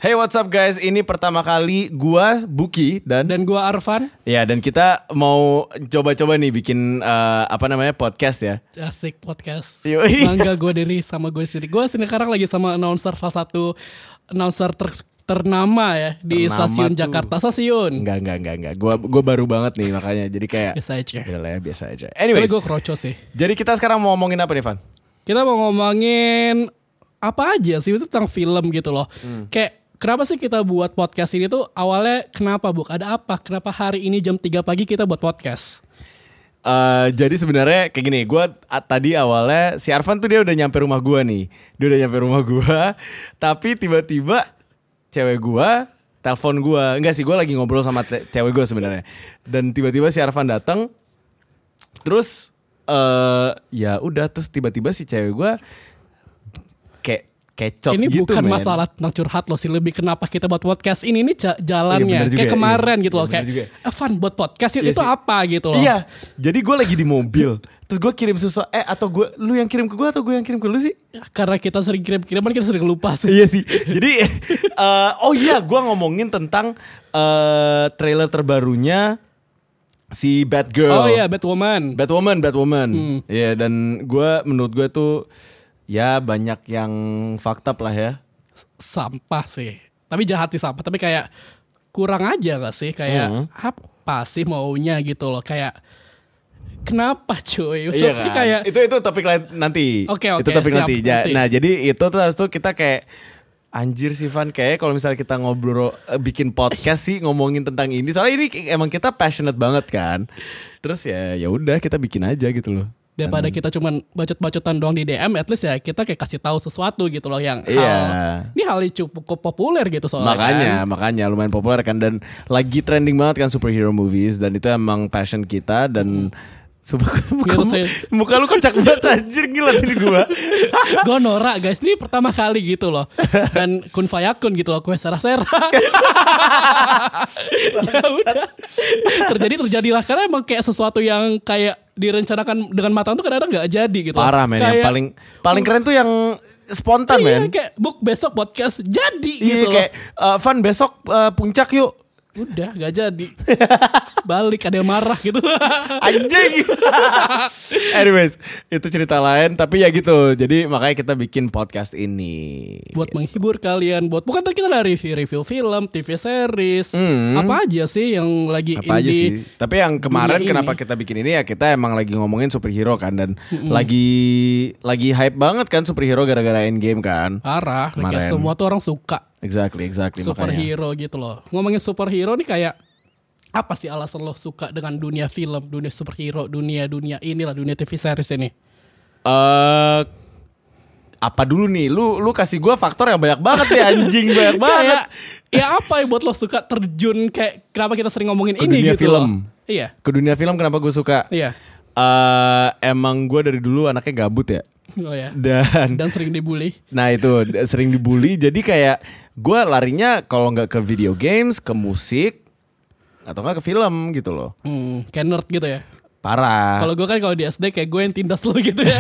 Hey, what's up guys? Ini pertama kali gua Buki dan gua Arfan. Ya, dan kita mau coba-coba nih bikin podcast ya. Asik podcast. Yoi. Bangga gue diri sama gue sendiri. Gue sekarang lagi sama announcer, salah satu announcer ternama ya di stasiun tuh. Jakarta Stasiun. Enggak. Gua baru banget nih makanya. Jadi kayak Biasa aja. biasa aja. Tapi Anyways, gue kroco sih. jadi kita sekarang mau ngomongin apa nih, Van? Kita mau ngomongin apa aja sih, itu tentang film gitu loh. Kayak kenapa sih kita buat podcast ini tuh awalnya kenapa, Buk? Ada apa? Kenapa hari ini jam 3 pagi kita buat podcast? Jadi sebenarnya kayak gini, gue tadi awalnya si Arfan tuh dia udah nyampe rumah gue nih, tapi tiba-tiba cewek gue telepon gue, enggak sih, gue lagi ngobrol sama cewek gue sebenarnya, dan tiba-tiba si Arfan datang, terus ya udah, terus tiba-tiba si cewek gue kayak kecot ini gitu, bukan men. masalah tentang curhat loh sih, lebih kenapa kita buat podcast ini jalannya. Iya, kayak kemarin gitu loh, bener kayak Evan buat podcast Iya itu sih. apa gitu loh. Iya, jadi gue lagi di mobil, terus gue kirim sesuatu, atau lu yang kirim ke gue atau gue yang kirim ke lu sih? Karena kita sering kirim-kiriman, kita sering lupa sih. Iya sih. Jadi gue ngomongin tentang trailer terbarunya si Batgirl. Oh iya, Batwoman. Iya, dan menurut gue tuh ya banyak yang fucked up lah ya. Sampah sih. Tapi jahat sih sampah. Tapi kayak kurang aja gak sih? Kayak apa sih maunya gitu loh. Kayak kenapa cuy? Iya kan? Kayak Itu topik lain nanti. Oke, Itu topik siap, nanti. nanti. Nah, jadi itu terus tuh kita kayak anjir sih, Van, kayak kalau misalnya kita ngobrol bikin podcast sih ngomongin tentang ini. Soalnya ini emang kita passionate banget kan. Terus ya udah kita bikin aja gitu loh. daripada kita cuman bacot-bacotan doang di DM, at least ya kita kayak kasih tahu sesuatu gitu loh yang ini hal yang cukup populer gitu soalnya. Makanya lumayan populer kan, dan lagi trending banget kan superhero movies, dan itu emang passion kita. Dan muka lu kocak banget anjir, gila tadi gua. Gue norak guys, ini pertama kali gitu loh. Dan kun fayakun gitu loh, kue serah-serah. Ya udah, terjadilah, karena emang kayak sesuatu yang kayak direncanakan dengan matang tuh kadang-kadang gak jadi gitu. Parah men, yang paling keren tuh yang spontan men. Iya, kayak Buk besok podcast jadi iya, gitu kayak loh. Van besok puncak yuk. Udah gak jadi. Balik ada yang marah gitu. Anjing. Anyways, itu cerita lain, tapi ya gitu. Jadi makanya kita bikin podcast ini buat menghibur kalian, bukan kita dari review film, TV series, apa aja sih yang lagi apa aja sih. Tapi yang kemarin dunia kenapa ini. kita bikin ini ya, kita emang lagi ngomongin superhero kan, dan lagi hype banget kan superhero gara-gara Endgame kan. Parah, Kemarin. kayak semua tuh orang suka Exactly superhero makanya. gitu loh. Ngomongin superhero nih, kayak apa sih alasan lo suka dengan dunia film, dunia superhero, dunia inilah, dunia TV series ini? Apa dulu nih? Lu kasih gue faktor yang banyak banget ya anjing, banyak banget. Ya apa yang buat lo suka terjun, kayak kenapa kita sering ngomongin Ke ini dunia gitu film. loh? Iya. Ke dunia film kenapa gue suka? Iya. Emang gue dari dulu anaknya gabut ya. Oh ya. Dan sering dibully. nah itu sering dibully. Jadi kayak gue larinya kalau nggak ke video games, ke musik, atau nggak ke film gitu loh. Kayak nerd gitu ya. Parah. Kalau gue kan kalau di SD kayak gue yang tindas lo gitu ya.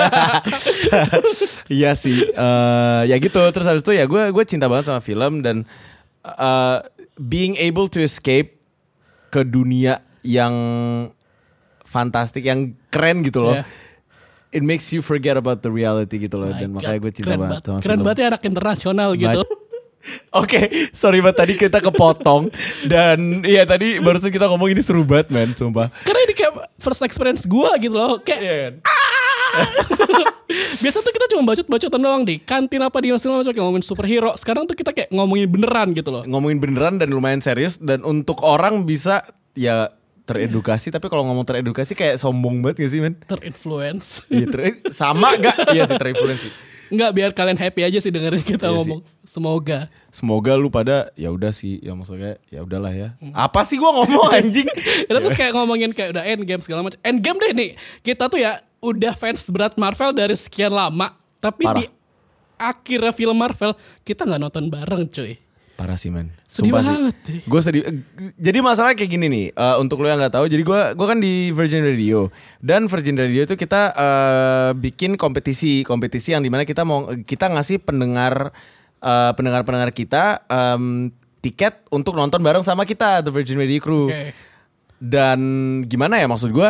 Iya sih. Ya gitu. Terus habis itu ya gue cinta banget sama film, dan being able to escape ke dunia yang fantastik, yang keren gitu loh. Yeah. It makes you forget about the reality gitu loh. Dan makanya gue cinta banget sama keren film. banget ya, anak internasional gitu. Oke, sorry banget tadi kita kepotong. Dan iya tadi barusan kita ngomong ini seru banget men, sumpah. Karena ini kayak first experience gue gitu loh. Kayak biasa tuh kita cuma bacot-bacotan doang di kantin apa di segala macam, ngomongin superhero. Sekarang tuh kita kayak ngomongin beneran gitu loh. Ngomongin beneran dan lumayan serius, dan untuk orang bisa ya teredukasi. Tapi kalau ngomong teredukasi kayak sombong banget gak sih men? Terinfluence. Iya, sama gak? Iya sih, terinfluence sih. Enggak, biar kalian happy aja sih dengerin kita ngomong. Semoga lu pada ya udah sih, ya maksudnya ya udahlah ya. Apa sih gua ngomong anjing? Itu terus kayak ngomongin kayak udah Endgame segala macam. Endgame deh nih. Kita tuh ya udah fans berat Marvel dari sekian lama, tapi Parah. di akhirnya film Marvel kita nggak nonton bareng cuy. Parah sih men. Sedih Sumpah banget sih. Gue sedih. Jadi masalahnya kayak gini nih. Untuk lo yang nggak tahu, jadi gue kan di Virgin Radio, dan Virgin Radio itu kita bikin kompetisi yang dimana kita ngasih pendengar pendengar-pendengar kita tiket untuk nonton bareng sama kita The Virgin Media Crew. Oke. Dan gimana ya maksud gue,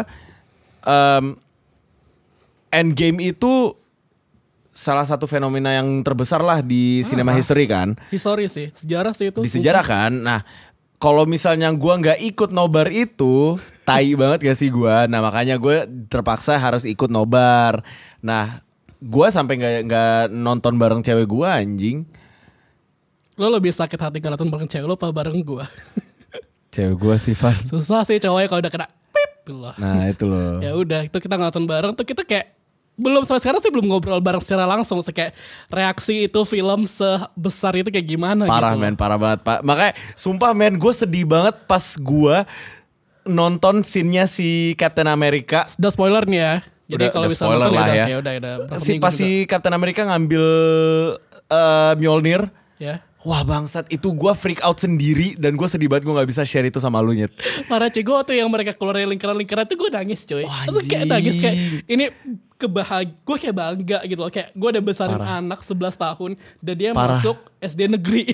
Endgame itu salah satu fenomena yang terbesar lah di cinema history kan. History sih, sejarah sih itu. Di sejarah kan. Nah, kalau misalnya gue nggak ikut nobar itu, tai banget gak sih gue. Nah makanya gue terpaksa harus ikut nobar. Nah, gue sampai nggak nonton bareng cewek gue anjing. Lo lebih sakit hati gak nonton bareng cewek lo apa bareng gue? Cewek gue sih Van. Susah sih cowoknya kalau udah kena pip gitu loh. Nah itu loh. Ya udah, itu kita nonton bareng tuh kita kayak belum sampai sekarang sih belum ngobrol bareng secara langsung. Kayak reaksi itu film sebesar itu kayak gimana Parah gitu. men, parah banget Pak. Makanya sumpah men, gue sedih banget pas gue nonton scene-nya si Captain America. Udah spoiler nih ya. Jadi Udah- kalau udah bisa spoiler nonton lah ya. ya udah Pas si Captain America ngambil Mjolnir. ya. Wah bangsat, itu gue freak out sendiri. Dan gue sedih banget gue gak bisa share itu sama lu Nyet. Para gue tuh yang mereka keluar dari lingkaran-lingkaran tuh gue nangis coy. Wah, Terus kayak anjing. nangis kayak ini gue kayak bangga gitu loh. Kayak gue udah besarin anak 11 tahun dan dia Parah. masuk SD negeri.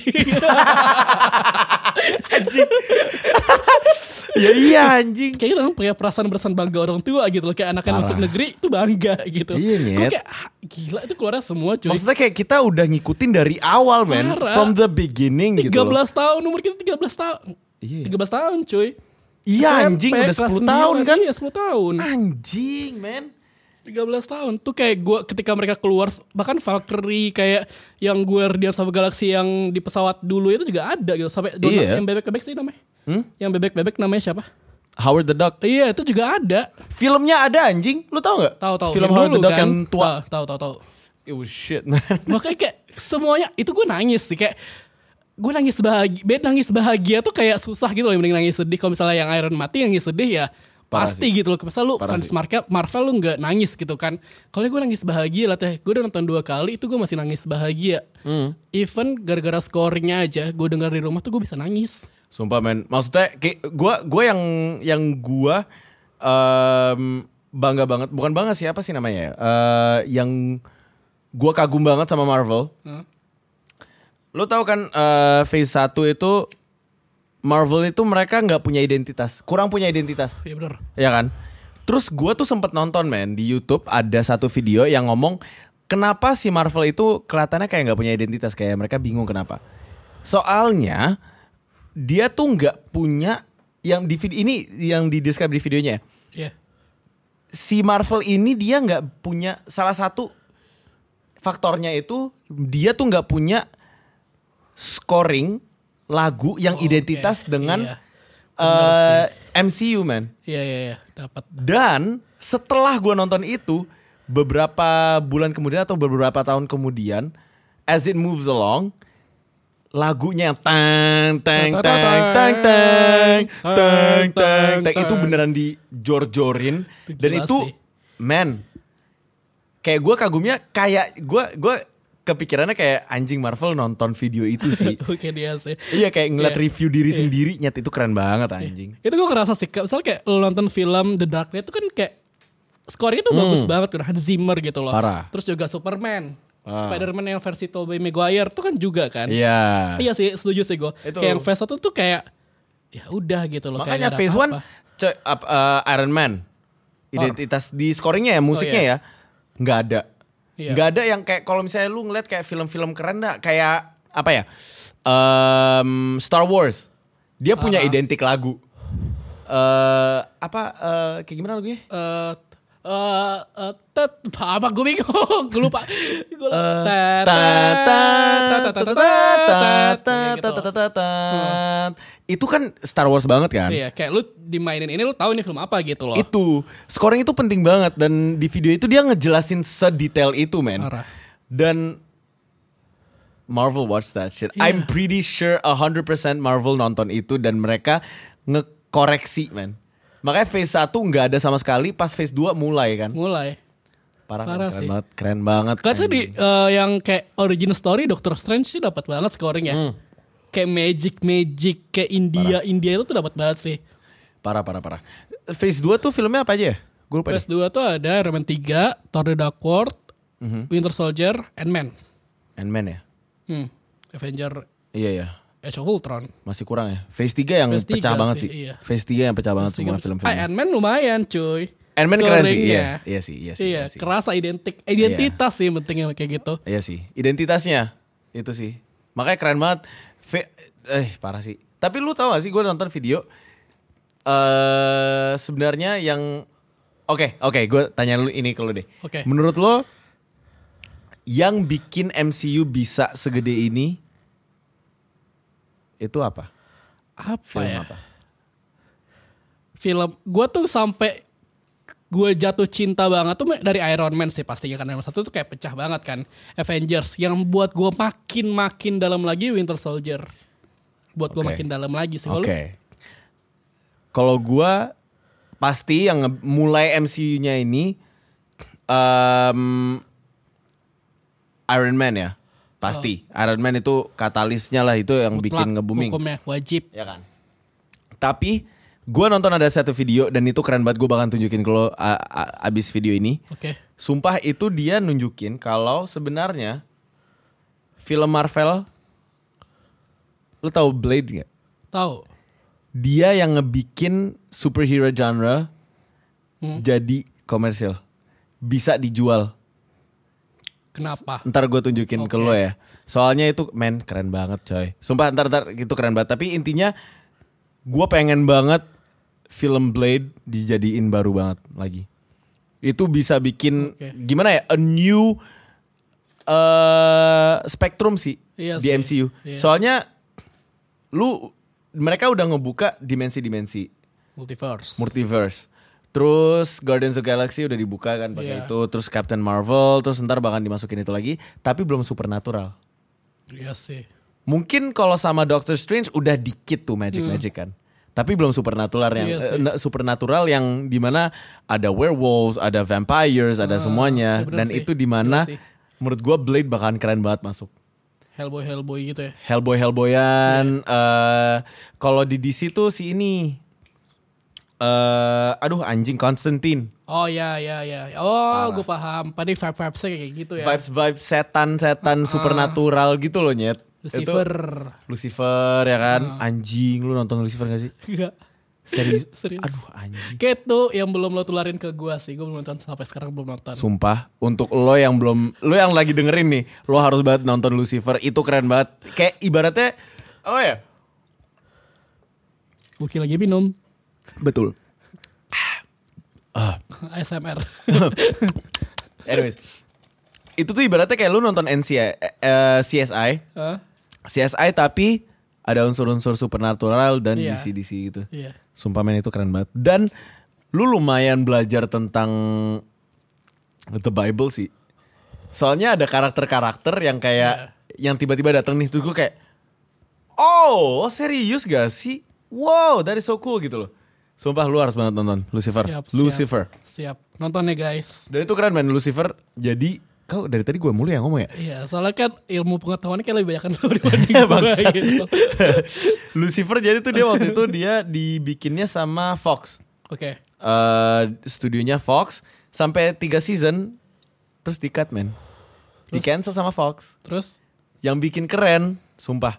Ya iya anjing. Kayaknya orang punya perasaan bangga orang tua gitu loh. Kayak anaknya Parah. masuk negeri itu bangga gitu. Iya, Gue Nyet. kayak gila itu keluarnya semua coy. Maksudnya kayak kita udah ngikutin dari awal men. Parah. From the beginning 13 gitu loh. tahun, umur kita 13 tahun. Iya. 13 tahun cuy. Iya SMP, anjing udah kelas 10 tahun 9, kan. Iya 10 tahun. Anjing men. 13 tahun tuh kayak gue ketika mereka keluar, bahkan Valkyrie kayak yang Guardians of the Galaxy yang di pesawat dulu itu juga ada gitu. Sampai Iya. yang bebek-bebek sih namanya. Yang bebek-bebek namanya siapa? Howard the Duck. Iya itu juga ada. Filmnya ada anjing. Lu tau gak? Tahu-tahu. Film Yang Howard the dulu Duck yang tua. Tahu. Oh shit man. Makanya kayak semuanya itu gue nangis sih kayak gue nangis bahagia. Nangis bahagia tuh kayak susah gitu loh, mending nangis sedih. Kalau misalnya yang Iron mati nangis sedih ya Parah pasti sih. gitu loh. Misal lu Parah fans sih. Marvel lu nggak nangis gitu kan. Kalau gue nangis bahagia lah teh. Gue udah nonton 2 kali itu gue masih nangis bahagia. Even gara-gara scoringnya aja gue denger di rumah tuh gue bisa nangis. Sumpah men. Maksudnya kayak gue yang gue bangga banget. Bukan bangga sih, apa sih namanya ya? Yang gue kagum banget sama Marvel. Lo tau kan phase 1 itu Marvel itu mereka gak punya identitas. Kurang punya identitas. Iya bener. Ya kan? Terus gue tuh sempet nonton men. Di YouTube ada satu video yang ngomong kenapa si Marvel itu kelihatannya kayak gak punya identitas. Kayak mereka bingung kenapa. Soalnya dia tuh gak punya yang di ini yang di-describe di videonya. Iya. Si Marvel ini dia gak punya, salah satu faktornya itu dia tuh gak punya scoring lagu yang identitas Oke. dengan Iya. Bener MCU man. Iya dapat. Dan setelah gue nonton itu beberapa bulan kemudian atau beberapa tahun kemudian, as it moves along, lagunya yang tang tang tang tang tang tang tang tang itu beneran dijor-jorin dan Gila itu sih. man, kayak gue kagumnya kayak gue kepikirannya kayak anjing Marvel nonton video itu sih. Oke dia sih. Iya kayak ngeliat Iya. review diri sendiri, nyet itu keren banget anjing. Itu gue ngerasa sih, misalnya kayak lo nonton film The Dark Knight itu kan kayak skornya tuh bagus banget kan, Hans Zimmer gitu loh. Parah. Terus juga Superman, Spider-Man yang versi Tobey Maguire tuh kan juga kan. Iya. Iya sih, setuju sih gue. Itu. Kayak yang Phase 1 tuh kayak ya udah gitu loh. kayak Makanya nggak ada Phase apa-apa. 1 Iron Man. Identitas di scoringnya ya, musiknya Oh, iya. ya nggak ada. Iya. Nggak ada yang kayak kalau misalnya lu ngeliat kayak film-film keren dah, kayak apa ya? Star Wars. Dia punya identik lagu. Kayak gimana lagunya? Apa gue bingung, gue lupa. Itu kan Star Wars banget kan? Iya, kayak lu dimainin ini lu tahu ini film apa gitu loh. Itu scoring itu penting banget dan di video itu dia ngejelasin sedetail itu men. Parah. Dan Marvel watch that shit. Iya. I'm pretty sure 100% Marvel nonton itu dan mereka ngekoreksi men. Makanya phase 1 gak ada sama sekali, pas phase 2 mulai kan. Mulai. Parah Parah keren sih. banget, keren banget. Kan sih di yang kayak origin story Doctor Strange sih dapat banget scoring ya. Kayak magic kayak India itu tuh dapat banget sih. Parah. Phase 2 tuh filmnya apa aja ya? Gue lupa Phase 2 tuh ada Iron Man 3, Thor The Dark World, Winter Soldier, Ant-Man. Ant-Man ya? Avenger Iya ya. Age of Ultron. Masih kurang ya. Phase 3 yang Phase pecah 3 banget sih, sih. iya. Phase 3 yang pecah banget semua film-film. Iron Man lumayan cuy. Ant-Man keren sih. Scoringnya. Iya sih. Iya, kerasa identitas sih pentingnya kayak gitu. Iya sih. Identitasnya itu sih. Makanya keren banget. Parah sih. Tapi lu tahu gak sih gue nonton video sebenarnya yang Oke, gue tanya lu ini ke lu deh. Oke. Menurut lo yang bikin MCU bisa segede ini itu apa? Apa Film ya? apa? Film gue tuh sampai gue jatuh cinta banget tuh dari Iron Man sih pastinya, karena Iron Man 1 tuh kayak pecah banget kan. Avengers yang buat gue makin dalam lagi Winter Soldier. Buat gue makin dalam lagi sih. Oke. Kalau gue pasti yang mulai MCU-nya ini Iron Man ya. Pasti. Iron Man itu katalisnya lah, itu yang mutlak, bikin nge-booming. Hukumnya wajib. Ya kan. Tapi gue nonton ada satu video dan itu keren banget, gue bakal tunjukin ke lo abis video ini. Oke. Sumpah itu dia nunjukin kalau sebenarnya film Marvel, lo tahu Blade gak? Tahu. Dia yang ngebikin superhero genre jadi komersil, bisa dijual. Kenapa? Ntar gue tunjukin ke lo ya. Soalnya itu keren banget coy. Sumpah ntar itu keren banget. Tapi intinya gue pengen banget film Blade dijadiin baru banget lagi. Itu bisa bikin gimana ya, a new spectrum sih di MCU. Iya. Soalnya mereka udah ngebuka dimensi-dimensi multiverse. Terus Guardians of the Galaxy udah dibuka kan pakai itu. Terus Captain Marvel. Terus ntar bakal dimasukin itu lagi. Tapi belum Supernatural. Iya sih. Mungkin kalau sama Doctor Strange udah dikit tuh magic kan. Tapi belum Supernatural Supernatural yang dimana ada werewolves, ada vampires, ada semuanya. Dan sih. itu dimana menurut gue Blade bakalan keren banget masuk. Hellboy gitu ya. Hellboyan. Kalau di DC tuh si ini. Anjing Constantine. Oh ya. Oh, gue paham. Tadi vibes-vibesnya kayak gitu ya. Vibes setan supernatural gitu loh, Nyet. Lucifer ya kan. Anjing, lu nonton Lucifer gak sih? Enggak. Serius? Serius. Aduh anjing. Kayak tuh yang belum lo tularin ke gue sih. Gue belum nonton sampai sekarang, belum nonton. Sumpah, untuk lo yang lagi dengerin nih, lo harus banget nonton Lucifer. Itu keren banget. Kayak ibaratnya apa ya? Buki lagi minum. Betul. ASMR. Anyways, itu tuh ibaratnya kayak lu nonton CSI. CSI tapi ada unsur-unsur supernatural dan DC gitu. Iya. Sumpah men itu keren banget. Dan lu lumayan belajar tentang The Bible sih. Soalnya ada karakter-karakter yang kayak yang tiba-tiba datang nih tuh gue kayak, oh serius gak sih? Wow, that is so cool gitu loh. Sumpah lu harus banget nonton Lucifer. Siap. Nonton ya guys. Dan itu keren man, Lucifer. Jadi kau dari tadi gue mulu yang ngomong ya? Iya, soalnya kan ilmu pengetahuannya kayak lebih banyak kan dibanding gue gitu. Lucifer jadi tuh dia waktu itu dia dibikinnya sama Fox. Oke. Studionya Fox sampai 3 season terus di-cut man. Di-cancel sama Fox. Terus yang bikin keren, sumpah.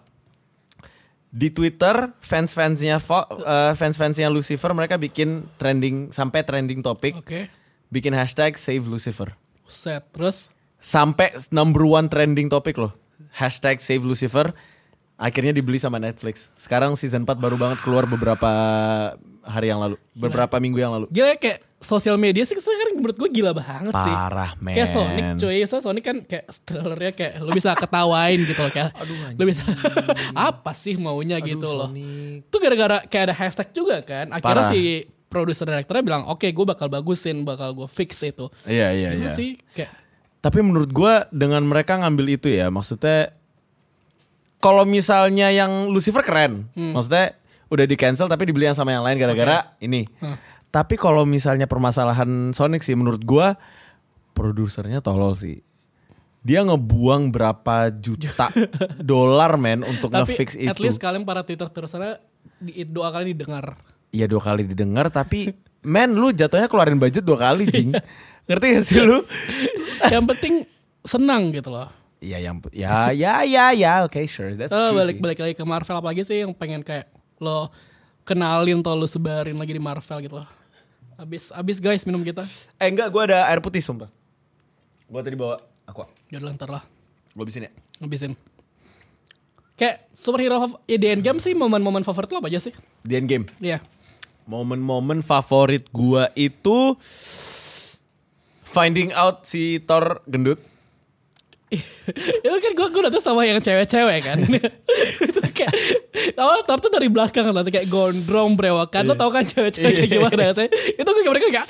Di Twitter fans-fansnya Lucifer mereka bikin sampai trending topik. Oke. Bikin hashtag Save Lucifer. Set. Terus sampai number 1 trending topik loh. Hashtag Save Lucifer. Akhirnya dibeli sama Netflix. Sekarang season 4 baru banget keluar beberapa hari yang lalu. Beberapa minggu yang lalu. Gila kayak sosial media sih sekarang menurut gue gila banget sih. Parah men. Kayak Sonic cuy. Sonic kan kayak trailernya kayak lu bisa ketawain gitu loh. Kayak lu bisa apa sih maunya gitu loh. Itu gara-gara kayak ada hashtag juga kan. Akhirnya si produser direkturnya bilang oke, gue bakal bagusin, bakal gue fix itu. Iya. Sih kayak. Tapi menurut gue dengan mereka ngambil itu ya, maksudnya kalau misalnya yang Lucifer keren, maksudnya udah di cancel tapi dibeli yang sama yang lain gara-gara ini. Tapi kalau misalnya permasalahan Sonic sih menurut gue produsernya tolol sih. Dia ngebuang berapa juta dolar men untuk nge-fix itu. Tapi at least kalian para Twitter terusannya 2 kali didengar. Iya 2 kali didengar tapi men lu jatuhnya keluarin budget 2 kali jing. Ngerti gak sih lu? Yang penting senang gitu loh. oke, sure, that's true sih. Balik lagi ke Marvel, apa lagi sih yang pengen kayak lo kenalin atau lo sebarin lagi di Marvel gitu loh. Abis guys minum kita. Enggak, gue ada air putih sumpah. Gue tadi bawa aqua. Yaudah ntar lah. Gue habisin ya. Habisin. Kayak superhero di Endgame sih, momen-momen favorit lo apa aja sih? Di Endgame. Iya. Momen-momen favorit gue itu finding out si Thor gendut. Itu kan gue nonton sama yang cewek-cewek kan. Itu kayak awal Thor tuh dari belakang kan, kayak gondrong brewokan. Lo tau kan cewek-cewek kayak gimana sih? Itu gue kayak mereka kayak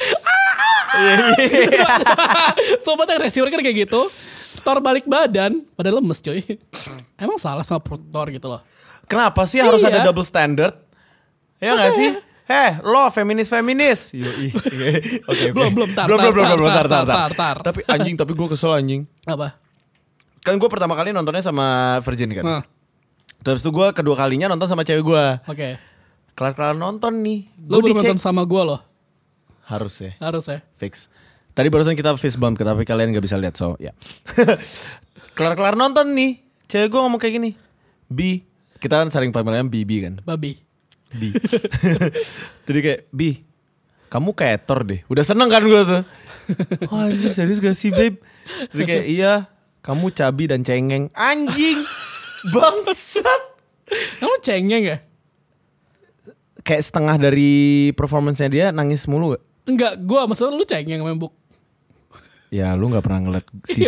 sobat yang reaksi mereka kayak gitu. Thor balik badan, pada lemes coy. Emang salah sama perut Thor gitu loh. Kenapa sih harus ada double standard? Ya nggak sih? Lo feminis. Oke. Belum. Tar. Tapi gue kesel anjing. Apa? Kan gue pertama kali nontonnya sama Virgin kan. Terus tuh gue kedua kalinya nonton sama cewek gue. Oke. Kelar nonton nih. Lo belum nonton sama gue loh. Harus ya. Fix. Tadi barusan kita fist bump, tapi kalian gak bisa lihat, so ya. Kelar nonton nih, cewek gue ngomong kayak gini. Bi, kita kan sering panggilnya Bibi kan. Babi. Bi. Jadi kayak, Bi, kamu kayak Thor deh. Udah seneng kan gue tuh. Oh anjir, serius gak sih babe? Jadi kayak, iya, kamu cabi dan cengeng. Anjing, bangsat. Kamu cengeng ya? Kayak setengah dari performance-nya dia nangis mulu gak? Enggak, gue maksudnya lu cengeng membuk. Ya lu gak pernah ngeliat sisi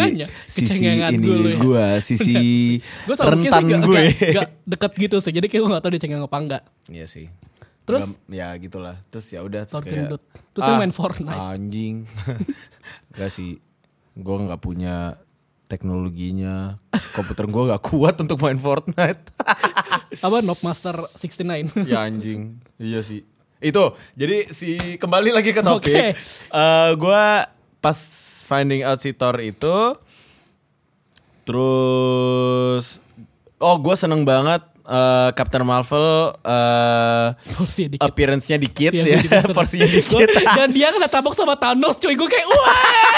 sisi rentan gue. Gak deket gitu sih, jadi kayak gue gak tau dia cengeng apa enggak. Iya sih. Terus? Ya gitulah. Terus ya udah. Terus kayak terus dia main Fortnite. Anjing. Gak sih. Gue gak punya teknologinya. Komputer gue gak kuat untuk main Fortnite. Apa Nopmaster 69. Ya anjing. Iya sih. Itu. Jadi kembali lagi ke topik. Okay. Gue pas finding out si Thor itu, terus gue seneng banget Captain Marvel appearance-nya dikit ya, porsinya dikit. Dan dia kena tabok sama Thanos cuy, gue kayak wah.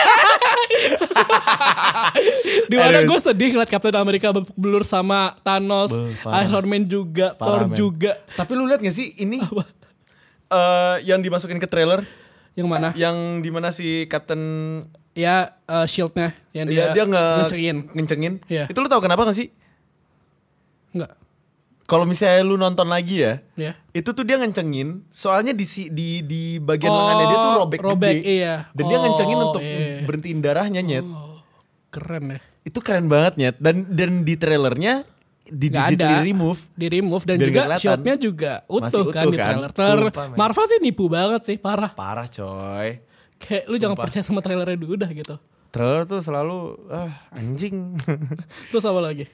Dimana gue sedih ngeliat Captain America belur sama Thanos, Iron Man juga, Thor juga. Tapi lu liat gak sih ini yang dimasukin ke trailer? Yang mana? Yang dimana si Captain ya shield-nya yang dia ngencengin. Ya. Itu lu tahu kenapa gak sih? Enggak. Kalau misalnya lu nonton lagi ya, itu tuh dia ngencengin. Soalnya di bagian lengannya dia tuh robek gede. Iya. Dan dia ngencengin untuk berhentiin darahnya nyet. Keren ya. Itu keren banget nyet. Dan di trailernya di remove dan juga shotnya juga utuh kan di trailer. Marvel sih nipu banget sih, parah coy. Kayak lu jangan percaya sama trailernya dulu dah gitu. Trailer tuh selalu anjing. Terus apa lagi?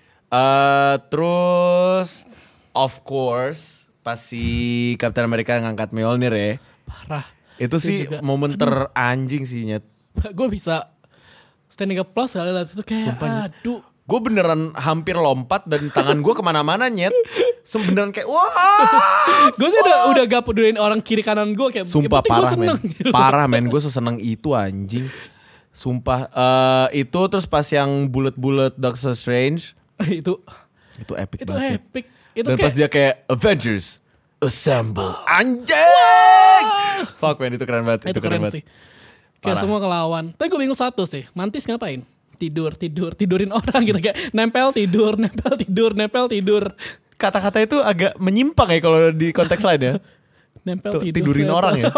Terus of course pas si Captain America ngangkat Mjolnir ya. Parah. Itu sih juga, momen teranjing sih nyet. Gue bisa standing applause kali lah itu kayak sumpah, aduh. Gue beneran hampir lompat dan tangan gue kemana-mana nyet. Beneran kayak wah. Gue sih udah gak peduliin orang kiri kanan gue kayak. Sumpah parah men. Parah men, gue seseneng itu anjing. Sumpah itu terus pas yang bulet-bulet Doctor Strange. itu epic itu banget. Epic. Itu dan pas dia kayak Avengers Assemble. Anjing. Fuck man, itu keren banget. Itu keren banget. Sih. Kayak semua ngelawan. Tapi gue bingung satu sih. Mantis ngapain? Tidurin orang gitu kayak nempel tidur. Kata-kata itu agak menyimpang ya kalau di konteks lain ya. Nempel tidurin orang ya.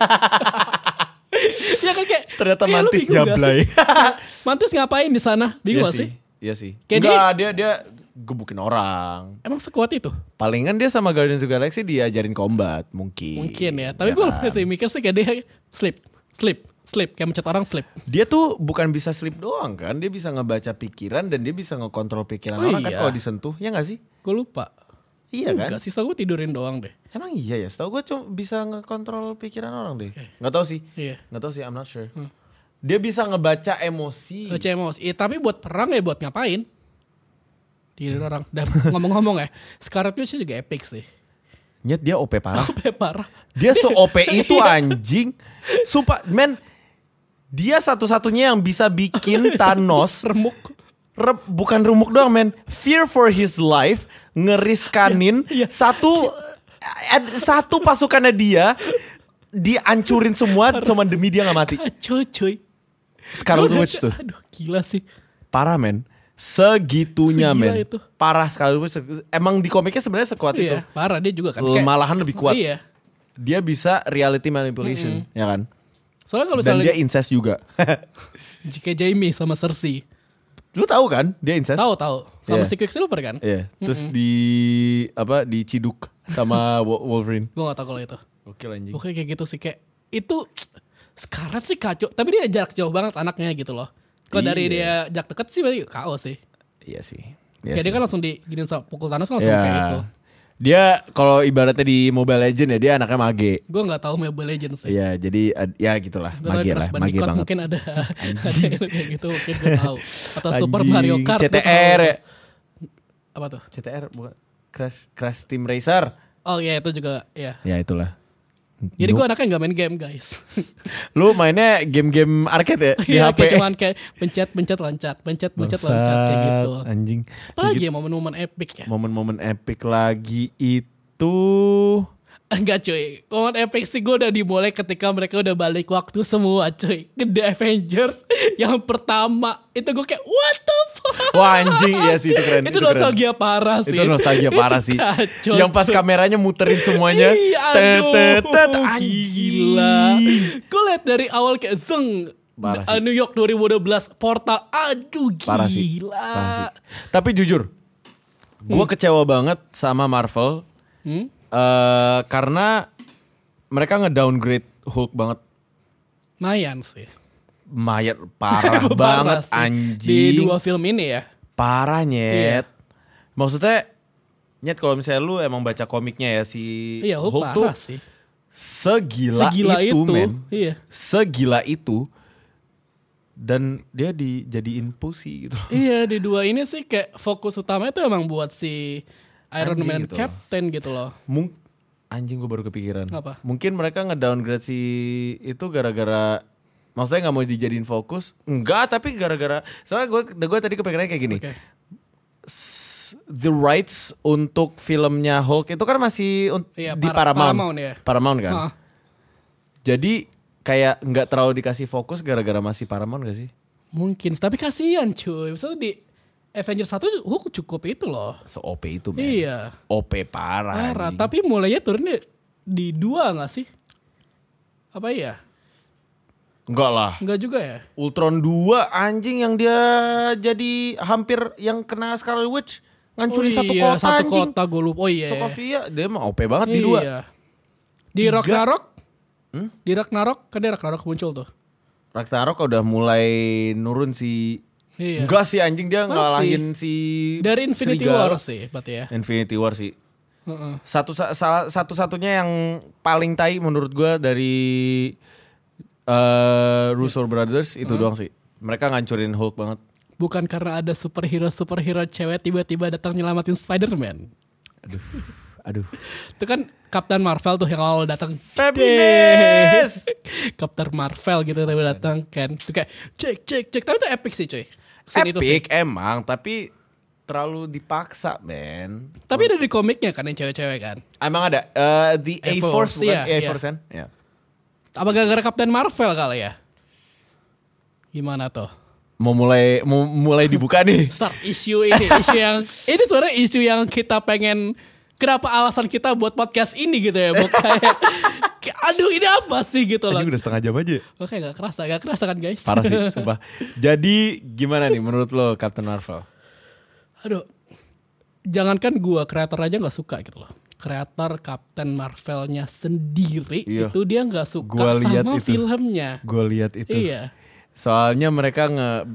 Ya kan kayak ternyata Mantis jablay. Mantis ngapain di sana? Bingung gak sih? Iya sih. Enggak, dia gebukin orang. Emang sekuat itu? Palingan dia sama Guardians of the Galaxy diajarin combat mungkin ya. Tapi gue masih mikir sih kayak dia sleep kayak mencet orang sleep. Dia tuh bukan bisa sleep doang kan, dia bisa ngebaca pikiran dan dia bisa ngekontrol pikiran orang kan kalau disentuh, ya nggak sih? Gue lupa. Iya kan? Enggak sih, setahu gue tidurin doang deh. Emang iya ya, setahu gue cuma bisa ngekontrol pikiran orang deh. Nggak tahu sih. Iya. Nggak tahu sih, I'm not sure. Dia bisa ngebaca emosi. Tapi buat perang ya buat ngapain? Tidur orang. Dan ngomong-ngomong ya, Scarlet Witch juga epic sih. Nyet dia OP parah. Dia se-OP itu anjing. Sumpah, men. Dia satu-satunya yang bisa bikin Thanos bukan remuk doang men, fear for his life, ngeriskanin satu pasukannya dia dihancurin semua cuman demi dia nggak mati. Kacau cuy. Scarlet Witch tuh. Aduh gila sih. Parah men. Segitunya Segila men. itu. Parah Scarlet Witch. Emang di komiknya sebenarnya sekuat itu. Iya, parah dia juga kan. Malahan lebih kuat. Iya. Dia bisa reality manipulation, ya kan? Soalnya kalau Dan dia misalnya incest juga. jika Jaime sama Cersei. Lu tahu kan dia incest? Tahu. Sama Iya. si Quicksilver kan? Iya. Terus diciduk sama Wolverine. Gue gak tahu kalau itu. Oke anjing. Oke kayak gitu sih kayak itu sekarang sih kacau. Tapi dia jarak jauh banget anaknya gitu loh. Kalau dari dia jarak deket sih berarti KO sih. Iya sih. Kayak dia kan langsung diginin sama pukul Thanos langsung kayak gitu. Dia kalau ibaratnya di Mobile Legends ya dia anaknya mage. Gue gak tahu Mobile Legends sih. Iya, jadi ya gitulah, mage lah, mage banget. Mungkin ada kayak gitu mungkin gue tahu. Atau Super Mario Kart. CTR ya. Apa tuh? CTR bukan Crash Team Racer. Oh iya itu juga ya. Ya itulah. Jadi gue anaknya gak main game guys. Lu mainnya game-game arcade ya di Iya HP. kayak cuman kayak pencet loncat kayak gitu. Anjing. Apalagi ya momen-momen epic ya. Momen-momen epic lagi itu Enggak cuy, momen epic sih gue udah dimulai ketika mereka udah balik waktu semua cuy ke The Avengers yang pertama. Itu gue kayak what the fuck. wah anjing, iya sih itu keren. Itu nostalgia parah sih. Itu nostalgia parah sih. Kacau, yang pas cuy. kameranya muterin semuanya. Aduh, anjing. gila. Gue liat dari awal kayak zeng. Parah sih. New York 2012 portal. Aduh gila. Parah sih. Tapi jujur, gue kecewa banget sama Marvel. Karena mereka nge-downgrade Hulk banget. Mayan sih. Mayat parah banget sih. anjing. Di 2 film ini ya. Parah nyet. Iya. Maksudnya nyet kalau misalnya lu emang baca komiknya ya si Iya Hulk tuh parah sih. segila itu men. Iya. Segila itu. Dan dia dijadiin pussy gitu. Iya di 2 ini sih kayak fokus utamanya tuh emang buat si Iron Anjing Man gitu. Captain gitu loh. Anjing gue baru kepikiran. Apa? Mungkin mereka ngedowngrade si itu gara-gara maksudnya nggak mau dijadiin fokus. Enggak, tapi gara-gara soalnya gue tadi kepikirannya kayak gini. Oke. The rights untuk filmnya Hulk itu kan masih Iya, di Paramount ya. Paramount kan. Heeh. Jadi kayak nggak terlalu dikasih fokus gara-gara masih Paramount gak sih? Mungkin, tapi kasihan cuy. Misalnya di Avengers 1 Hulk cukup itu loh. OP itu men. Iya. OP parah. Parah, anjing. tapi mulainya turunnya di 2 gak sih? Apa iya? Enggak lah. Enggak juga ya? Ultron 2 anjing yang dia jadi hampir yang kena Scarlet Witch. Ngancurin satu iya, kota satu anjing. kota gue lupa. Oh iya. Sokovia dia mah OP banget di 2. Iya. Di Tiga. Ragnarok? Di Ragnarok, kan dia Ragnarok muncul tuh. Ragnarok udah mulai nurun sih. Iya. Enggak sih anjing dia Masih. ngalahin si Dari Infinity serigala. War sih berarti ya. Infinity War sih. Heeh. Satu-satunya yang paling tai menurut gue dari Russo Brothers itu doang sih. Mereka ngancurin Hulk banget. Bukan karena ada superhero cewek tiba-tiba datang nyelamatin Spider-Man. Aduh. Itu kan Captain Marvel tuh yang awal datang. Happiness. Captain Marvel gitu tiba datang kan. Itu kayak cek. Tapi itu epic sih cuy. Scene itu sih. Epic emang, tapi terlalu dipaksa, men. Tapi ada di komiknya kan yang cewek-cewek kan. Emang ada The A-Force, bukan? iya, A-Force kan? Iya. Apa gara-gara Captain Marvel kali ya? Gimana tuh? Mau mulai dibuka nih. Start isu ini, ini sebenarnya isu yang kita pengen. Kenapa alasan kita buat podcast ini gitu ya? Kayak, aduh ini apa sih gitu loh. Ini udah setengah jam aja. Oke gak kerasa kan guys. Parah sih, sumpah. Jadi gimana nih menurut lo Captain Marvel? Aduh, jangankan gua kreator aja nggak suka gitu loh. Kreator Captain Marvelnya sendiri Iya. itu dia nggak suka Gua lihat sama itu. filmnya. Gue lihat itu. Iya. Soalnya mereka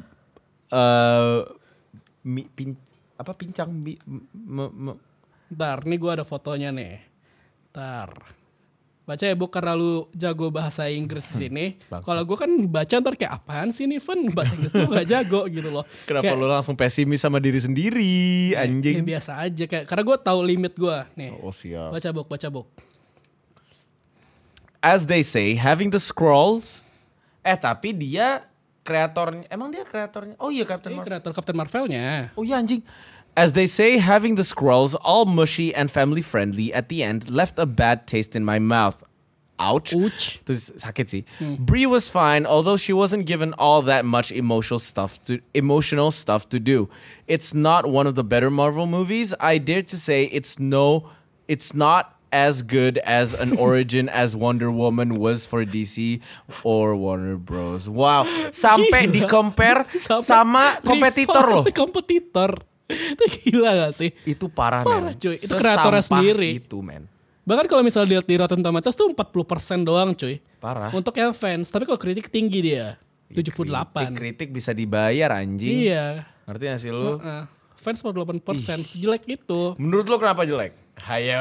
pincang Ntar, nih gue ada fotonya nih. Ntar. Baca ya Bu, karena lu jago bahasa Inggris di sini. Kalau gue kan baca ntar kayak apaan sih nih Van, bahasa Inggris tuh gak jago gitu loh. Kenapa kayak, lu langsung pesimis sama diri sendiri, anjing? Ya biasa aja kayak karena gue tahu limit gue nih. Oh siap. Baca Buk. As they say, having the scrolls. Tapi dia kreatornya. Emang dia kreatornya? Oh iya, Captain Marvel. Kreator Captain Marvelnya. Oh iya anjing. As they say, having the Skrulls all mushy and family friendly at the end left a bad taste in my mouth. Ouch. Terus sakit sih. Brie was fine, although she wasn't given all that much emotional stuff to do. It's not one of the better Marvel movies. I dare to say it's not as good as an origin as Wonder Woman was for DC or Warner Bros. Wow, sampai di-compare sama kompetitor loh. Kompetitor. Itu gila gak sih? Itu parah men. Cuy. Itu kreatornya sendiri. Itu men. Bahkan kalau misalnya dilihat di Rotten Tomatoes tuh 40% doang cuy. Parah. Untuk yang fans. Tapi kalau kritik tinggi dia. 78. Kritik bisa dibayar anjing. Iya. Ngerti gak sih lu? Fans 48%. Sejelek itu. Menurut lu kenapa jelek? Hayo.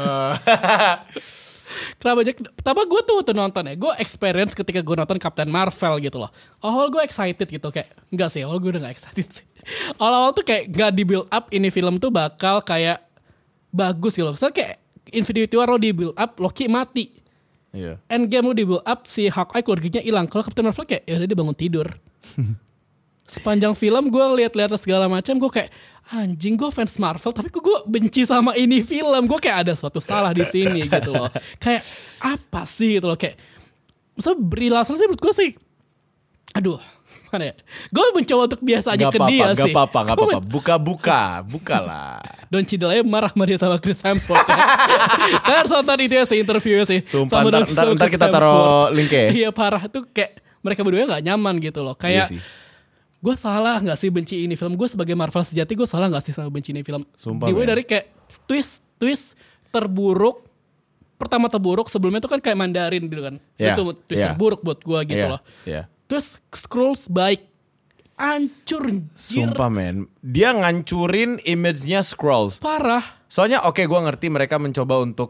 Kenapa jelek? Pertama gue tuh nonton ya. Gue experience ketika gue nonton Captain Marvel gitu loh. Awal gue excited gitu. Kayak enggak sih. Awal gue udah gak excited sih. Awal-awal tuh kayak gak di build up. Ini film tuh bakal kayak bagus gitu loh. Soalnya kayak Infinity War lo di build up. Loki mati. Iya. Endgame lo di build up. Si Hawkeye keluarganya hilang. Kalau Captain Marvel kayak ya udah dia bangun tidur. Sepanjang film gue lihat-lihat segala macam. Gue kayak anjing gue fans Marvel. Tapi kok gue benci sama ini film. Gue kayak ada suatu salah di sini gitu loh. Kayak apa sih gitu loh. Kayak misalnya Brie Larson sih menurut gue sih. Aduh. Mana ya? Gue mencoba untuk biasa aja ke dia sih. Gak apa-apa. Buka lah. Don Cheadle aja marah sama dia sama Chris Hemsworth. Kan nonton itu ya sih interview sih. Sumpah ntar kita taruh linknya ya. Iya parah tuh kayak mereka berdua gak nyaman gitu loh. Kayak gue salah gak sih benci ini film. Gue sebagai Marvel sejati gue salah gak sih sama benci ini film. Sumpah dari kayak twist terburuk. Pertama terburuk sebelumnya tuh kan kayak Mandarin gitu kan. Itu twist terburuk buat gue gitu loh. Terus Skrulls baik. Hancur anjir. Sumpah men. Dia ngancurin image-nya Skrulls. Parah. Soalnya gue ngerti mereka mencoba untuk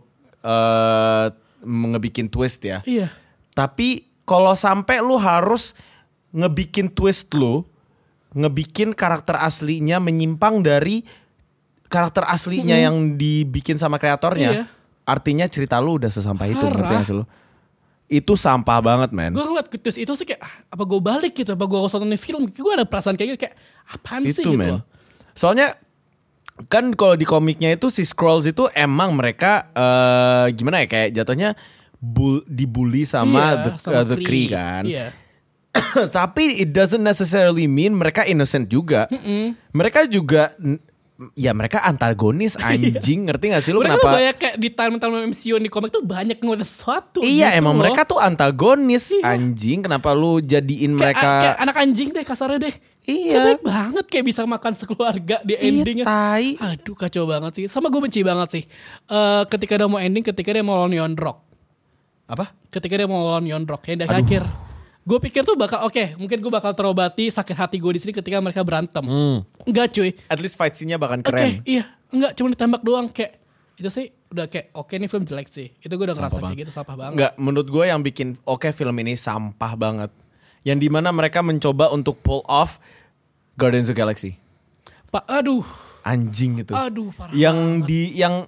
ngebikin twist ya. Iya. Tapi kalau sampai lu harus ngebikin twist lu, ngebikin karakter aslinya menyimpang dari karakter aslinya yang dibikin sama kreatornya. Artinya cerita lu udah sesampah itu. Ngerti gak sih lu? Itu sampah banget men. Gue ngeliat twist itu sih kayak apa gue balik gitu. Apa gue harus nonton film. Gue ada perasaan kayak gitu. Kayak apaan itu, sih gitu man. loh. Soalnya kan kalau di komiknya itu si Skrulls itu emang mereka gimana ya. Kayak jatuhnya dibully sama the Kree kan. Iya. Tapi it doesn't necessarily mean mereka innocent juga. Mereka juga ya mereka antagonis anjing. Ngerti gak sih lu mereka kenapa? Banyak kayak di time MCU di komik tuh banyak ngeliat sesuatu. Iya gitu emang loh. mereka tuh antagonis anjing. Kenapa lu jadiin mereka kayak anak anjing deh kasarnya deh. Iya. Kayak baik banget kayak bisa makan sekeluarga di endingnya. Tai. Aduh kacau banget sih. Sama gue benci banget sih. Ketika dia mau ending, ketika dia mau lawan Yonrok. Apa? Ketika dia mau lawan Yonrok yang dari akhir. Gue pikir tuh bakal mungkin gue bakal terobati sakit hati gue di sini ketika mereka berantem. Enggak cuy. At least fight scene-nya bahkan keren. Iya. Enggak, cuma ditembak doang kayak itu sih udah kayak ini film jelek sih. Itu gue udah ngerasa kayak gitu sampah banget. Enggak, menurut gue yang bikin film ini sampah banget. Yang dimana mereka mencoba untuk pull off Guardians of the Galaxy. Aduh. Anjing itu. Aduh, parah. Yang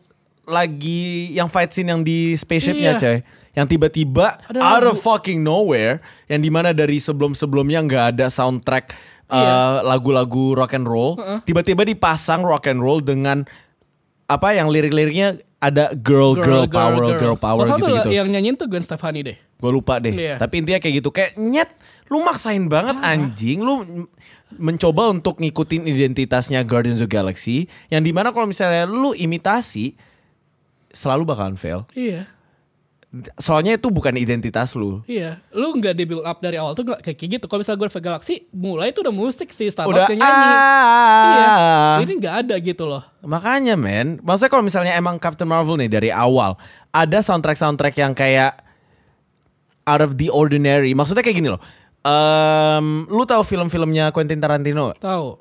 fight scene yang di spaceship-nya coy. Yang tiba-tiba out of fucking nowhere, yang dimana dari sebelum-sebelumnya nggak ada soundtrack lagu-lagu rock and roll, tiba-tiba dipasang rock and roll dengan apa yang lirik-liriknya ada girl power gitu-gitu. Yang nyanyiin tuh Gwen Stefani deh. Gue lupa deh. Tapi intinya kayak gitu, kayak nyet, lu maksain banget anjing, lu mencoba untuk ngikutin identitasnya Guardians of the Galaxy, yang dimana kalau misalnya lu imitasi selalu bakalan fail. Iya. Soalnya itu bukan identitas lu. Iya, lu nggak di build up dari awal tuh nggak kayak gitu. Kalau misalnya Guardians of the Galaxy mulai itu udah musik sih, Star Wars yang nyanyi. Iya, ini nggak ada gitu loh. Makanya men, maksudnya kalau misalnya emang Captain Marvel nih dari awal ada soundtrack yang kayak out of the ordinary. Maksudnya kayak gini loh. Lu tahu film-filmnya Quentin Tarantino? Tahu.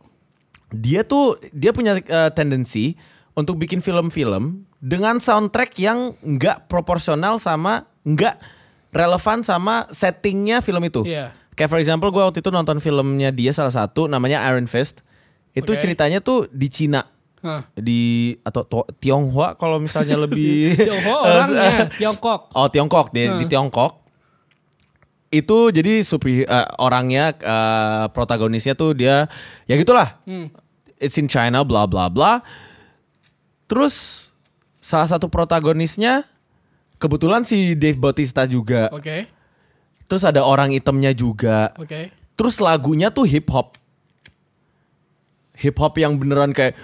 Dia punya tendensi untuk bikin film-film dengan soundtrack yang nggak proporsional sama, nggak relevan sama settingnya film itu. Yeah. Kayak for example gue waktu itu nonton filmnya dia salah satu namanya Iron Fist. Itu ceritanya tuh di Cina. Atau Tionghoa kalau misalnya lebih Tionghoa orangnya Tiongkok. Oh Tiongkok di Tiongkok. Itu jadi orangnya protagonisnya tuh dia ya gitulah. It's in China bla bla bla. Terus salah satu protagonisnya kebetulan si Dave Bautista juga. Oke. Terus ada orang hitamnya juga. Oke. Terus lagunya tuh hip hop yang beneran kayak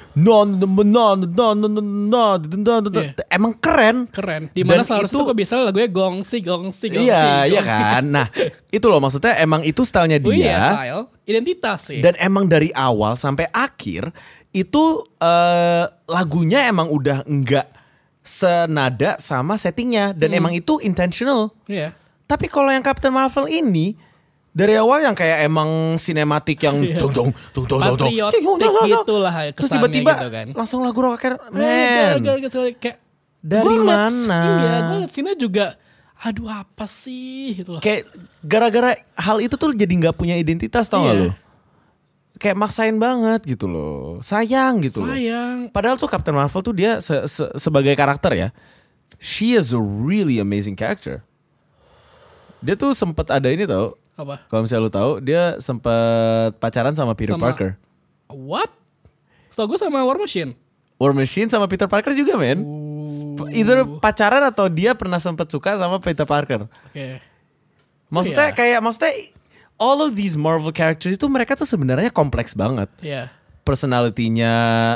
emang keren. Di mana Dan seharusnya itu- kok bisa lagunya gongsi. Iya kan. Nah itu loh maksudnya emang itu stylenya dia. Oh iya, style, identitas sih. Dan emang dari awal sampai akhir itu lagunya emang udah enggak senada sama settingnya dan emang itu intentional. Iya. Tapi kalau yang Captain Marvel ini dari awal yang kayak emang sinematik yang jong Patriotik gitu lah kesannya. terus tiba-tiba gitu kan. langsung lagu rocker man. Kayak Dari gua ngeliat- mana? Iya, gue liat sini juga. Aduh apa sih gitu loh. Kayak gara-gara hal itu tuh jadi nggak punya identitas tau gak Iya. lo? Kayak maksain banget gitu loh. Sayang gitu loh. Sayang. Padahal tuh Captain Marvel tuh dia sebagai karakter ya. She is a really amazing character. Dia tuh sempet ada ini tau. Apa? Kalau misalnya lu tahu, dia sempet pacaran sama Peter Sama- Parker. What? Setahu gue sama War Machine. War Machine sama Peter Parker juga men. Either pacaran atau dia pernah sempet suka sama Peter Parker. Oke. Maksudnya Iya. maksudnya all of these Marvel characters itu mereka tuh sebenarnya kompleks banget. Iya. Personality-nya,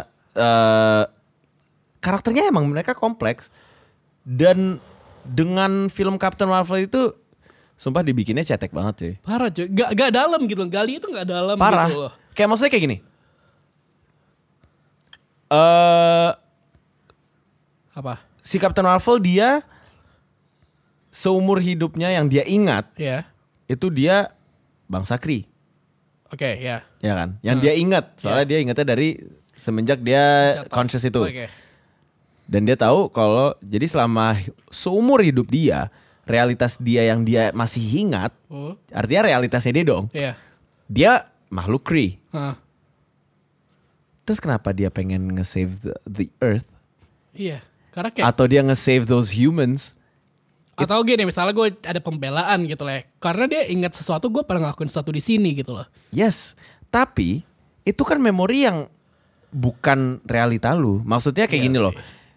karakternya emang mereka kompleks. Dan dengan film Captain Marvel itu, sumpah dibikinnya cetek banget cuy. Parah cuy. Gak dalam gitu loh. Gali itu gak dalam Parah. gitu loh. Kayak maksudnya kayak gini. Apa? Si Captain Marvel dia seumur hidupnya yang dia ingat Iya. itu dia bangsa Kree. Oke, ya. Ya kan? Yang dia ingat. Soalnya dia ingatnya dari semenjak dia Jatuh. conscious itu. Oke. Dan dia tahu kalau jadi selama seumur hidup dia, realitas dia yang dia masih ingat, Oh. artinya realitasnya dia dong. Iya. Dia makhluk Kree. Hah. Terus kenapa dia pengen nge-save the earth? Iya. Karena kayak Atau dia nge-save those humans? atau gini misalnya gue ada pembelaan gitu lah. Karena dia ingat sesuatu, gue pernah ngelakuin sesuatu di sini gitu loh. Yes, tapi itu kan memori yang bukan realita lu. Maksudnya kayak Iya gini sih. loh.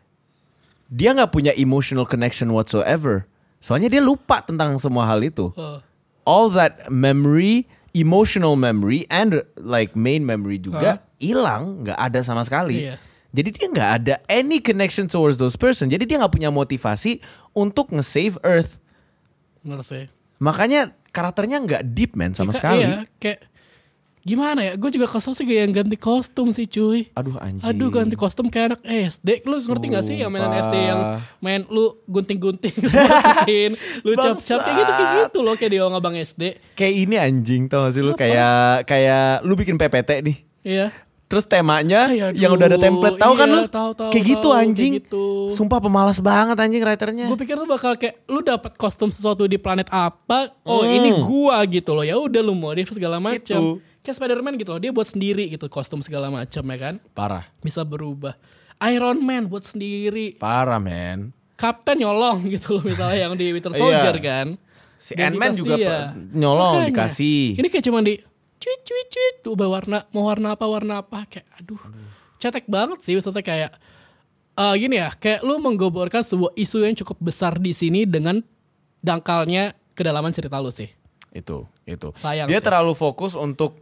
Dia nggak punya emotional connection whatsoever. Soalnya dia lupa tentang semua hal itu. All that memory, emotional memory and like main memory juga hilang, nggak ada sama sekali. Iya. Jadi dia nggak ada any connection towards those person. Jadi dia nggak punya motivasi untuk nge-save Earth. Menurut saya. Makanya karakternya nggak deep man sama sekali. Iya, kayak gimana ya? Gue juga kesel sih kayak yang ganti kostum sih cuy. Aduh anjing. Aduh ganti kostum kayak anak SD. Lu ngerti gak sih yang mainan SD yang main lu gunting-gunting, lu cap-cap kayak gitu loh kayak di abang SD. Kayak ini anjing tau gak sih lu kayak lu bikin PPT nih. Iya. Terus temanya Ay, aduh, yang udah ada template tahu kan iya, lu? tahu, Kayak gitu kayak anjing. gitu. Sumpah pemalas banget anjing writernya. Gue pikir lu bakal kayak lu dapat kostum sesuatu di planet apa? Oh ini gua gitu loh. Ya udah lu modif segala macam. Itu. Kayak Spider-Man gitu loh. Dia buat sendiri gitu kostum segala macam ya kan. Parah. Bisa berubah. Iron Man buat sendiri. Parah men. Kapten nyolong gitu loh misalnya yang di Winter Soldier Iya. kan. Si Ant-Man Identitas juga dia. nyolong Makanya, dikasih. Ini kayak cuman di cuit tuh ubah warna, mau warna apa kayak aduh. Cetek banget sih maksudnya kayak gini ya, kayak lu menggoborkan sebuah isu yang cukup besar di sini dengan dangkalnya kedalaman cerita lu sih. Itu. Sayang Dia sih. terlalu fokus untuk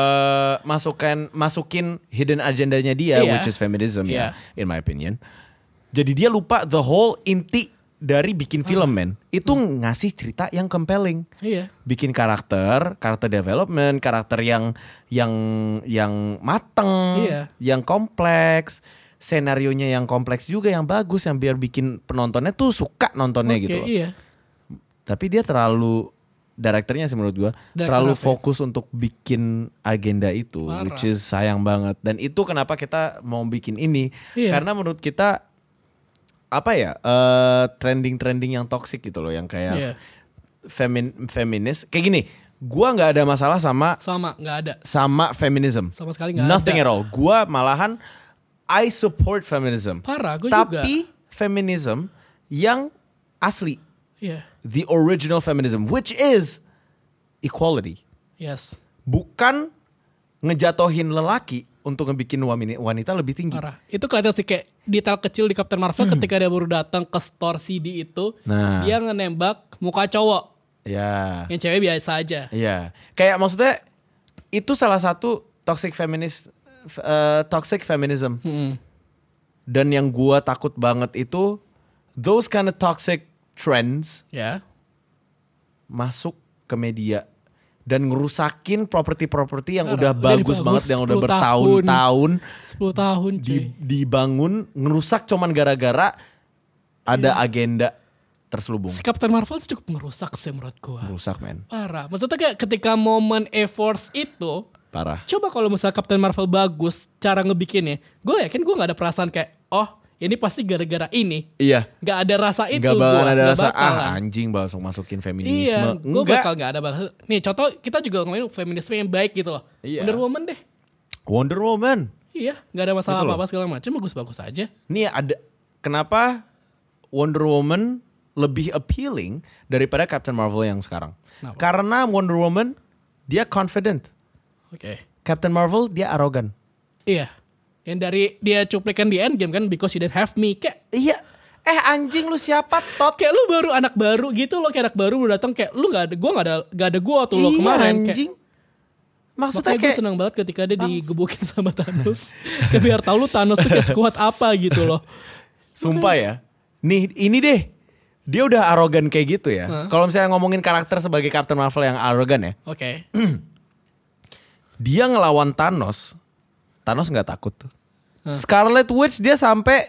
masukin hidden agendanya dia, Iya. which is feminism Iya. ya, in my opinion. Jadi dia lupa the whole inti dari bikin film men. Itu ngasih cerita yang compelling. Iya. Bikin karakter development, karakter yang mateng, Iya. yang kompleks, senarionya yang kompleks juga, yang bagus, yang biar bikin penontonnya tuh suka nontonnya Oke, gitu loh. iya. Tapi dia terlalu direkturnya sih menurut gua Direktur terlalu apa ya? fokus untuk bikin agenda itu, Parah. which is sayang banget. Dan itu kenapa kita mau bikin ini, Iya. karena menurut kita apa ya trending yang toxic gitu loh, yang kayak Iya. feminis kayak gini. Gua nggak ada masalah sama Sama nggak ada. feminism, Sama sekali nggak nothing ada. at all. Gua malahan I support feminism, Parah, gue juga. tapi feminism yang asli, Iya. the original feminism, which is equality. Yes. Bukan ngejatohin lelaki untuk ngebikin wanita lebih tinggi. Parah. Itu kelihatan sih kayak detail kecil di Captain Marvel ketika dia baru datang ke store CD itu. Nah. Dia ngenembak muka cowok. Ya. Yang cewek biasa aja. Iya. Kayak maksudnya itu salah satu toxic feminism. Dan yang gua takut banget itu those kind of toxic trends Ya. masuk ke media dan ngerusakin properti-properti yang udah Udah bagus banget, yang udah 10 bertahun-tahun 10 tahun cuy. dibangun, ngerusak cuman gara-gara ada agenda terselubung. Si Captain Marvel sih cukup ngerusak sih menurut gua. Ngerusak, men. Parah. Maksudnya kayak ketika momen A-Force itu, Parah. coba kalau misalnya Captain Marvel bagus cara ngebikinnya, gue yakin gue gak ada perasaan kayak, oh ini pasti gara-gara ini. Iya. Gak ada rasa itu. Gak bakalan ada rasa bakalan. anjing masukin Iya, feminisme. gue bakal gak ada bakal. Nih contoh kita juga ngomongin feminisme yang baik gitu loh. Iya. Wonder Woman deh. Wonder Woman. Iya, gak ada masalah Gitu loh. apa-apa segala macam, bagus-bagus aja. Nih ada kenapa Wonder Woman lebih appealing daripada Captain Marvel yang sekarang? Kenapa? Karena Wonder Woman dia confident. Oke. Captain Marvel dia arogan. Iya. Yang dari dia cuplikan di Endgame kan, because you didn't have me. Kayak, Iya. Anjing lu siapa tot? kayak lu baru anak baru gitu loh, kayak anak baru udah datang kayak lu gak ada gua tuh lo Iya, kemarin. anjing. Maksudnya Makanya gue kayak senang banget ketika dia digebukin sama Thanos. Kayak biar tau lu Thanos tuh kayak sekuat apa gitu loh. sumpah ya. Nih ini deh. Dia udah arogan kayak gitu ya. Kalau misalnya ngomongin karakter sebagai Captain Marvel yang arogan ya. Oke. Dia ngelawan Thanos nggak takut tuh. Scarlet Witch dia sampai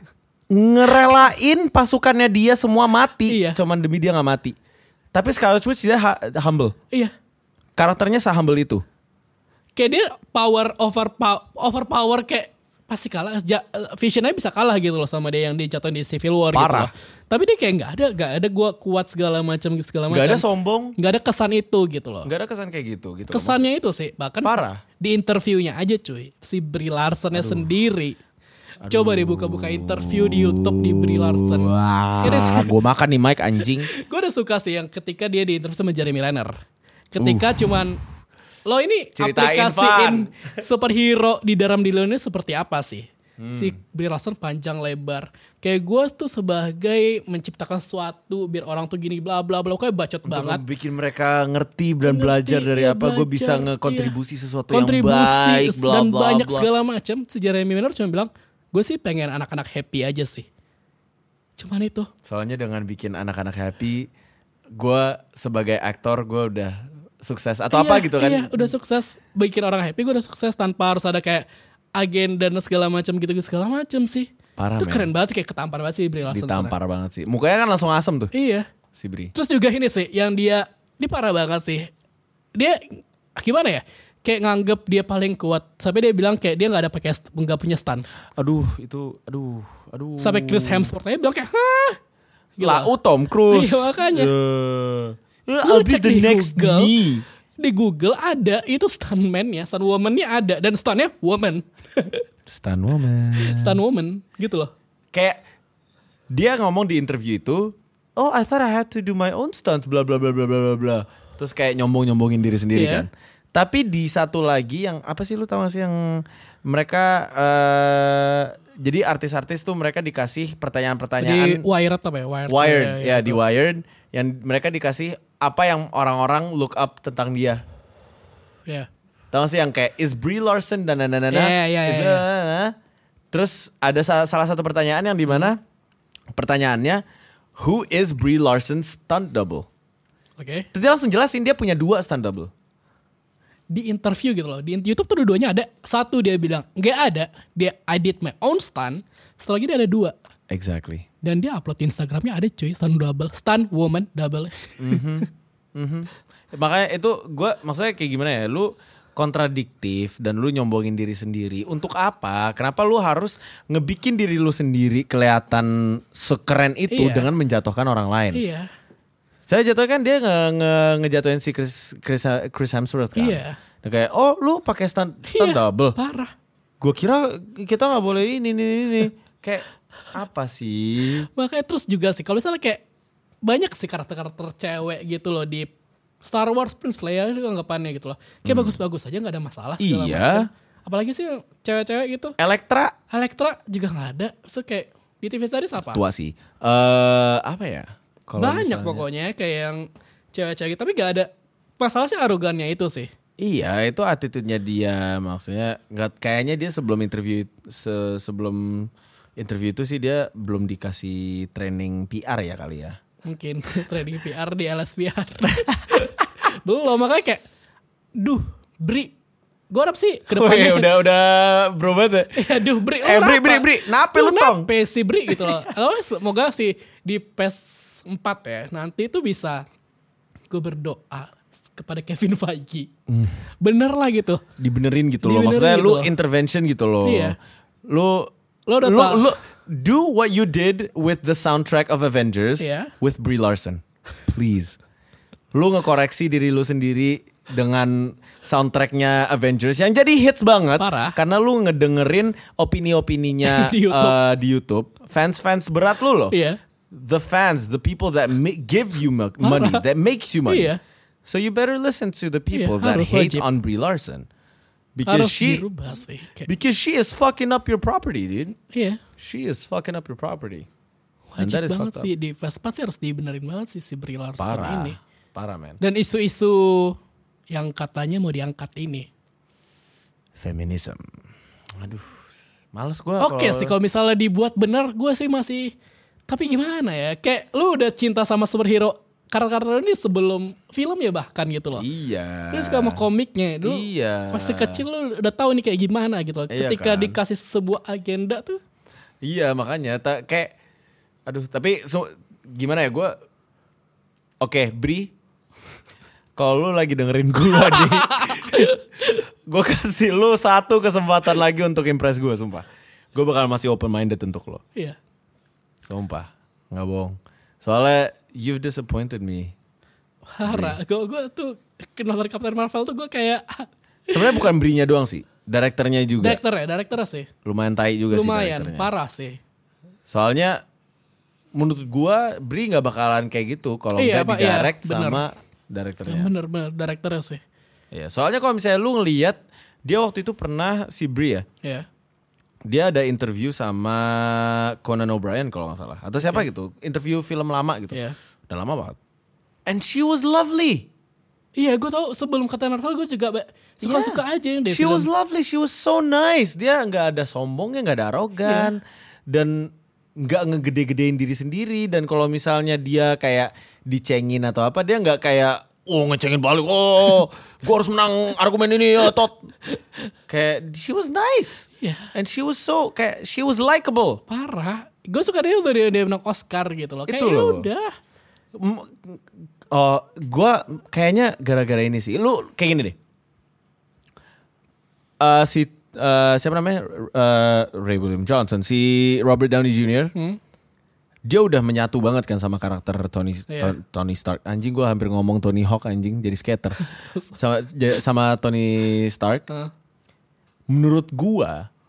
ngerelain pasukannya dia semua mati. Iya. Cuman demi dia nggak mati. Tapi Scarlet Witch dia humble. Iya. Karakternya se-humble itu. Kayak dia overpower kayak pasti kalah. Visionnya bisa kalah gitu loh sama dia yang dijatuhin di Civil War Parah. gitu loh. Tapi dia kayak nggak ada gua kuat segala macam. Gak ada sombong. Nggak ada kesan itu gitu loh. Gak ada kesan kayak gitu. Kesannya itu sih bahkan Parah. di interviewnya aja cuy, si Brie Larsonnya sendiri. Coba deh buka-buka interview di YouTube di Brie Larson. Wah, gue makan nih Mike anjing. Gue udah suka sih yang ketika dia di interview sama Jeremy Renner. Ketika cuman lo ini Ceritain, aplikasiin superhero di dalam diri lo ini seperti apa sih? Si Brie Larson panjang lebar. Kayak gue tuh sebagai menciptakan sesuatu biar orang tuh gini bla bla bla. Kayak bacot banget. Untuk bikin mereka ngerti dan belajar dari iya, apa. Gue bisa belajar, ngekontribusi sesuatu Kontribusi yang baik. Bla dan bla banyak bla. segala macam. Si Jeremy Renner cuma bilang, gue sih pengen anak-anak happy aja sih. Cuman itu. Soalnya dengan bikin anak-anak happy, gue sebagai aktor gue udah sukses atau apa gitu kan? Iya, udah sukses. Bikin orang happy, gue udah sukses tanpa harus ada kayak agen dan segala macam gitu segala macam sih. Parah, Itu men. keren banget kayak ketampar banget sih Brie Larson. Ditampar banget sih. Mukanya kan langsung asem tuh Iya. si Brie. Terus juga ini sih yang dia ini parah banget sih. Dia gimana ya? Kayak nganggep dia paling kuat. Sampai dia bilang kayak dia nggak punya stun. Aduh. Sampai Chris Hemsworth aja bilang kayak hah. Gitu. Lau Tom Cruise. Iya, makanya. I'll be cek the di next Google. me. Di Google ada itu stuntman-nya, stunt woman-nya ada dan stuntnya woman. Stan woman. Stunt woman gitu loh. Kayak dia ngomong di interview itu, oh I thought I had to do my own stunts, bla bla bla bla bla bla bla. Terus kayak nyombongin diri sendiri Iya. kan. Tapi di satu lagi yang apa sih lu tahu gak sih yang mereka jadi artis-artis tuh mereka dikasih pertanyaan-pertanyaan Di Wired apa ya? Wired, ya, di Wired yang mereka dikasih apa yang orang-orang look up tentang dia. Ya. Tahu gak sih yang kayak is Brie Larson dan Iya. Terus ada salah satu pertanyaan yang dimana pertanyaannya who is Brie Larson's stunt double? Oke. Terus dia langsung jelasin dia punya 2 stunt double. Di interview gitu loh. Di YouTube tuh dua-duanya ada. Satu dia bilang nggak ada. Dia I did my own stunt. Setelah lagi dia ada 2. Exactly. Dan dia upload di Instagramnya ada cuy stunt double, stunt woman double. Makanya itu gue maksudnya kayak gimana ya, lu kontradiktif dan lu nyombongin diri sendiri untuk apa? Kenapa lu harus ngebikin diri lu sendiri kelihatan sekeren itu Iya. dengan menjatuhkan orang lain? Iya. Saya jatuh kan dia ngejatuhin si Chris Hemsworth kan. Iya. Dan kayak oh lu pakai stunt double. Parah. Gue kira kita nggak boleh ini. Kayak apa sih? Makanya terus juga sih kalau misalnya kayak banyak sih karakter-karakter cewek gitu loh di Star Wars Prince Leia itu anggapannya gitu loh. Kayak bagus-bagus aja gak ada masalah segala Iya. macam. Apalagi sih yang cewek-cewek gitu. Elektra Elektra juga gak ada. So kayak di TV tadi siapa? tua sih. Apa ya? Kalau Banyak misalnya- pokoknya kayak yang cewek-cewek gitu. Tapi gak ada. Masalah sih arogannya itu sih. Iya, itu attitude-nya dia, maksudnya nggak, kayaknya dia sebelum sebelum interview itu sih dia belum dikasih training PR ya kali ya. Mungkin training PR di LSPR. Belum, makanya kayak Bri, gue harap sih ke depannya. udah bro banget. Ya, Bri, Bri, nape lu tong? Nape si Bri gitu loh. Semoga sih di PES 4 ya, nanti tuh bisa gue berdoa kepada Kevin Feige. Bener lah gitu. Dibenerin gitu loh, Dibenerin maksudnya gitu lu loh. intervention gitu loh. Iya. Lu Lo udah tahu. lu do what you did with the soundtrack of Avengers Iya. with Brie Larson. Please. Lu ngekoreksi diri lu sendiri dengan soundtracknya Avengers yang jadi hits banget. Parah. Karena lu ngedengerin opini-opininya Di YouTube. di YouTube. Fans-fans berat lu loh. Iya. The fans, the people that give you money, that makes you money. Iya. So you better listen to the people Iya, that harus hate wajib. on Brie Larson. Because Harus dirubah sih. because she is fucking up your property, dude. Iya. She is fucking up your property. And Wajib that is banget fucked up. sih di Vespa sih harus dibenerin banget sih si Brie Larson Parah. ini. Parah, man. Dan isu-isu yang katanya mau diangkat ini. Feminism. Aduh, males gue. Oke sih kalau misalnya dibuat bener gue sih masih. Tapi gimana ya? Kayak lu udah cinta sama superhero karakter ini sebelum film ya bahkan gitu loh. Iya. Lu suka sama komiknya dulu. Iya. Masih kecil lu udah tahu nih kayak gimana gitu loh. Iya Ketika kan? dikasih sebuah agenda tuh. Iya, makanya kayak aduh, tapi gimana ya gue. Oke, Brie. Kalau lu lagi dengerin gue nih. Gue kasih lu satu kesempatan lagi untuk impress gue, sumpah. Gue bakal masih open minded untuk lo. Iya. Sumpah, nggak bohong. Soalnya you've disappointed me. Parah. Gue tuh nonton Captain Marvel tuh gue kayak Sebenarnya bukan Brie-nya doang sih, direkturnya juga. Direkturnya sih. Lumayan tai juga sih Lumayan direkturnya. parah sih. Soalnya menurut gua Brie nggak bakalan kayak gitu kalau Iya, nggak Pak, iya, didirect bener. sama direkturnya. Bener direkturnya sih. Iya, soalnya kalau misalnya lu ngelihat dia waktu itu pernah si Brie ya, Iya. dia ada interview sama Conan O'Brien kalau nggak salah, atau siapa gitu, interview film lama gitu, Iya. udah lama banget. And she was lovely. Iya, gue tau sebelum Captain Marvel gue juga suka-suka aja yang She was lovely, she was so nice. Dia nggak ada sombongnya, nggak ada arogan, dan nggak ngegede-gedein diri sendiri. Dan kalau misalnya dia kayak dicengin atau apa, dia nggak kayak ngecengin balik. Gue harus menang argumen ini ya, tot. Kayak she was nice, Iya. and she was so kayak she was likable. Parah. Gue suka dia tuh dia menang Oscar gitu loh. Kayak Itu loh. udah. Gue kayaknya gara-gara ini sih. Lu kayak gini deh. Siapa namanya? Ray William Johnson, si Robert Downey Jr. Dia udah menyatu banget kan sama karakter Tony Stark. Anjing, gue hampir ngomong Tony Hawk anjing, jadi skater. sama Tony Stark. Menurut gue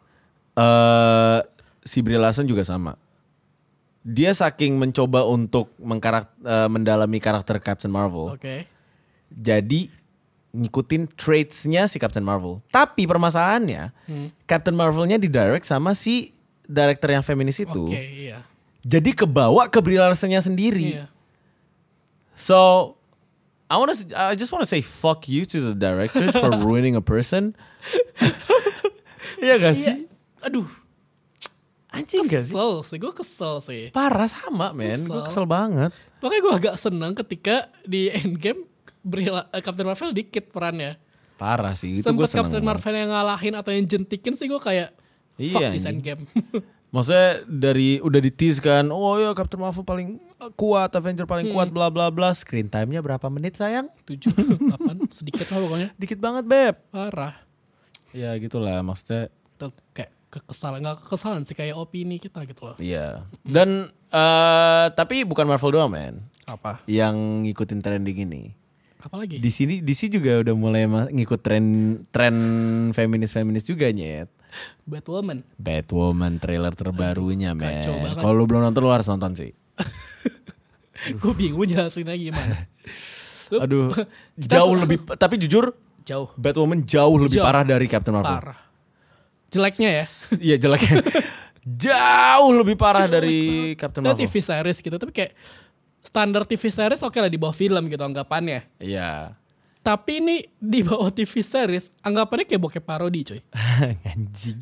si Brie Larson juga sama. Dia saking mencoba untuk mendalami karakter Captain Marvel. Oke. Jadi ngikutin traits-nya si Captain Marvel. Tapi permasalahannya Captain Marvel-nya didirect sama si director yang feminis itu. Oke, iya. Jadi kebawa ke Brie Larson-nya sendiri. Iya. So I just wanna say fuck you to the directors for ruining a person. Iya gak sih? Aduh, Anjing gak sih? gue kesel sih. Parah sama men, gue kesel banget. Makanya gue agak seneng ketika di Endgame Captain Marvel dikit perannya. Parah sih, itu gue Sempet seneng Captain banget. Marvel yang ngalahin atau yang jentikin sih gue kayak fuck Iya, this anjing. Endgame. Maksudnya udah di-tease kan, oh ya Captain Marvel paling kuat, Avenger paling kuat, bla bla bla. Screen time-nya berapa menit sayang? 7, 8, sedikit lah pokoknya. Dikit banget beb. Parah. Ya gitulah maksudnya. Itu kayak gak kekesalan sih kayak opini kita gitu loh. Iya. Dan tapi bukan Marvel doang men, Apa? yang ngikutin trending ini. Apalagi? Di sini DC juga udah mulai ngikut tren feminis juga nyet. Batwoman trailer terbarunya kacau men. banget. Kalau lu belum nonton lu harus nonton sih. Gue bingung jelasinnya gimana. Aduh, jauh lebih. Tapi jujur, Jauh. Batwoman jauh lebih Jauh. parah dari Captain Marvel. Parah. Jeleknya ya. Iya jeleknya. Jauh lebih parah dari Captain Dan Marvel. TV series gitu. Tapi kayak standar TV series oke lah di bawah film gitu anggapannya. Iya. Tapi ini di bawah TV series anggapannya kayak bokep parodi coy. Anjing.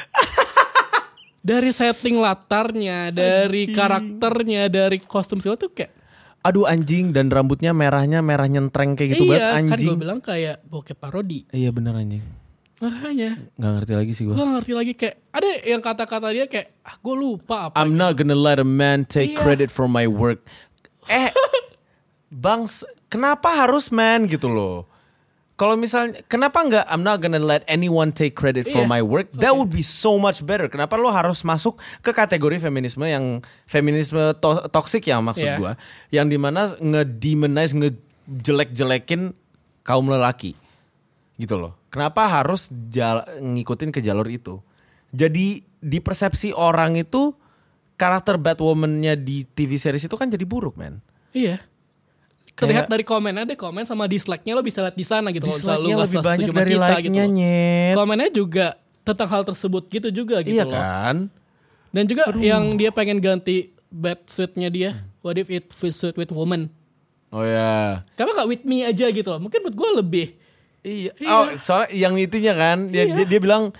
Dari setting latarnya, dari karakternya, dari kostum segala tuh kayak Aduh anjing, dan rambutnya merah nyentreng kayak gitu banget iya, kan anjing. gue bilang kayak bokep parodi. Iya bener anjing. Makanya Gak ngerti lagi sih gue. gue ngerti lagi kayak ada yang kata-kata dia kayak gue lupa apa. I'm not gonna let a man take Iya. credit for my work. Bangs, kenapa harus man gitu loh? Kalau misalnya, kenapa nggak I'm not gonna let anyone take credit for Iya. my work? That would be so much better. Kenapa lo harus masuk ke kategori feminisme yang feminisme toxic ya maksud Iya. gua, yang dimana nge-demonize, ngejelek-jelekin kaum lelaki, gitu loh. Kenapa harus ngikutin ke jalur itu? Jadi di persepsi orang itu karakter Batwoman-nya di TV series itu kan jadi buruk, man. Iya. Terlihat dari komennya deh, komen sama dislike-nya lo bisa lihat di sana gitu. Kalau misalnya Dislike-nya nggak lebih setuju banyak sama dari kita like-nya, gitu. nyet. Komennya juga tentang hal tersebut gitu juga gitu Iya loh. kan? Dan juga yang dia pengen ganti Batsuit-nya dia. What if it suit with woman? Oh ya. Kenapa gak with me aja gitu loh? Mungkin buat gue lebih. Iya. Iya. Oh, soalnya yang itunya kan, dia bilang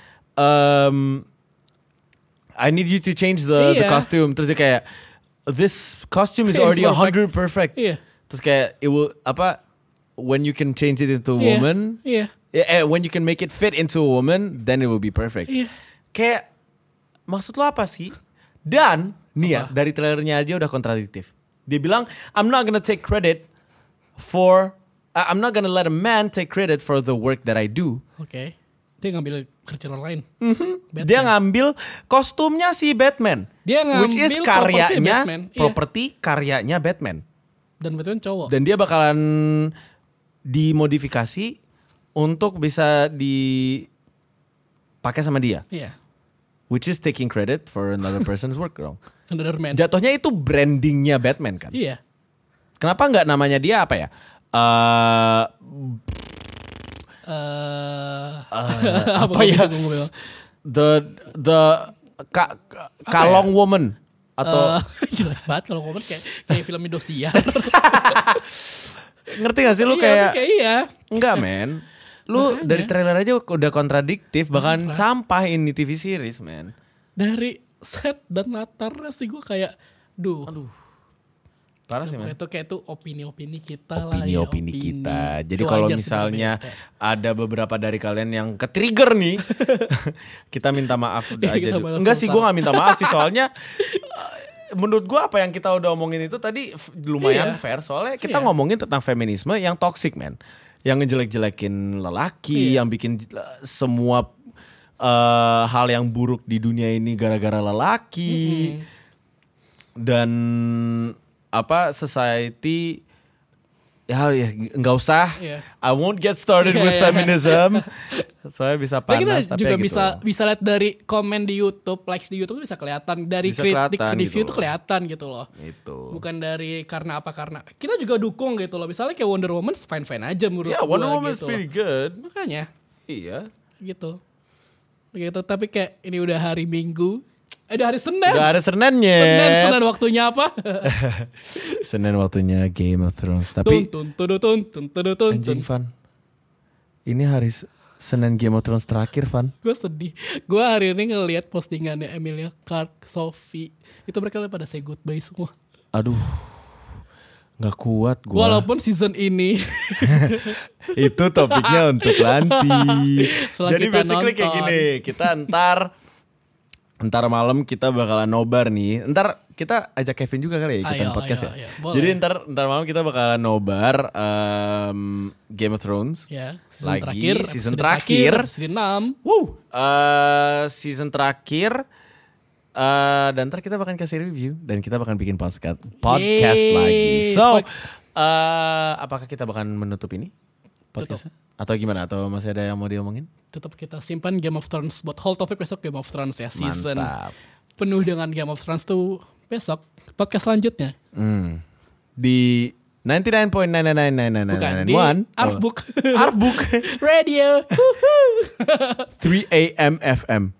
I need you to change the Iya. costume. Terus dia kayak this costume is It's already perfect. 100 perfect. Iya. Terus kayak it will when you can change it into a Iya. woman, Iya. when you can make it fit into a woman, then it will be perfect. Iya. Kayak maksud lo apa sih? Dan nih ya, dari trailernya aja udah kontradiktif. Dia bilang I'm not gonna take credit for I'm not gonna let a man take credit for the work that I do. Oke. Dia ngambil kerjaan orang lain. Batman. Dia ngambil kostumnya si Batman. Dia ngambil which is properti karyanya Batman. Iya. properti karyanya Batman. Dan Batman cowok. Dan dia bakalan dimodifikasi untuk bisa dipakai sama dia. Iya. Which is taking credit for another person's work dong. Another man. Jatuhnya itu brandingnya Batman kan. Iya. Kenapa nggak namanya dia apa ya? Apa ya? Gue bilang. The Kalong Woman atau Jelek banget kalau komen kayak film Indosiar. ngerti gak sih lu Iya, kayak iya. enggak men. Lu Makanya. dari trailer aja udah kontradiktif, bahkan sampah ini TV series men. Dari set dan latarnya sih gue kayak aduh. Parah sih men. Itu kayak itu opini-opini kita lah ya. Opini-opini kita. Jadi Itu kalau aja sih misalnya berbeda. ada beberapa dari kalian yang ke-trigger nih, kita minta maaf udah Iya, aja kita dulu. maaf Enggak sih, gue besar. gak minta maaf sih soalnya menurut gue apa yang kita udah omongin itu tadi lumayan Iya. fair. Soalnya kita Iya. ngomongin tentang feminisme yang toxic man, yang ngejelek-jelekin lelaki, Iya. yang bikin semua hal yang buruk di dunia ini gara-gara lelaki. Dan apa society ya nggak usah. Iya. I won't get started Iya, with iya. feminism. Soalnya bisa Tapi kita panas tapi juga ya gitu. bisa lihat dari komen di YouTube, likes di YouTube bisa kelihatan, dari Bisa kritik kelihatan review gitu tuh loh. kelihatan gitu loh. Itu. Bukan dari karena apa, karena kita juga dukung gitu loh. Misalnya kayak Wonder Woman fine-fine aja menurut Ya gua Wonder Woman is gitu pretty loh. good. Makanya Iya. gitu. Gitu, tapi kayak ini udah hari Minggu. Udah hari Senin. Udah ada Seninnya. Senin waktunya apa? Senin waktunya Game of Thrones. Tapi Tun tun tun tun tun tun tun. anjing Van, ini hari Senin Game of Thrones terakhir Van. Gue sedih. Gue hari ini ngelihat postingannya Emilia Clarke, Sophie. Itu mereka pada say goodbye semua. Aduh, nggak kuat gue. Walaupun season ini Itu topiknya untuk nanti. Setelah Jadi kita basically kayak nonton. gini, kita ntar malam kita bakalan nobar nih. Ntar kita ajak Kevin juga kali ya ikutan Ayo, podcast ayo, ya. ayo. Boleh. Jadi ntar malam kita bakalan nobar Game of Thrones. ya, Lagi, season episode terakhir. season 6. Season terakhir. Dan ntar kita bakal kasih review dan kita bakal bikin podcast Yeay. lagi. So, apakah kita bakal menutup ini podcastnya? Atau gimana? Atau masih ada yang mau diomongin? Tetap kita simpan Game of Thrones buat whole topik besok Game of Thrones ya, season Mantap. penuh dengan Game of Thrones tuh besok podcast selanjutnya. Di 99.9999991. Bukan, di Artbook. Artbook. Radio. 3 AM FM.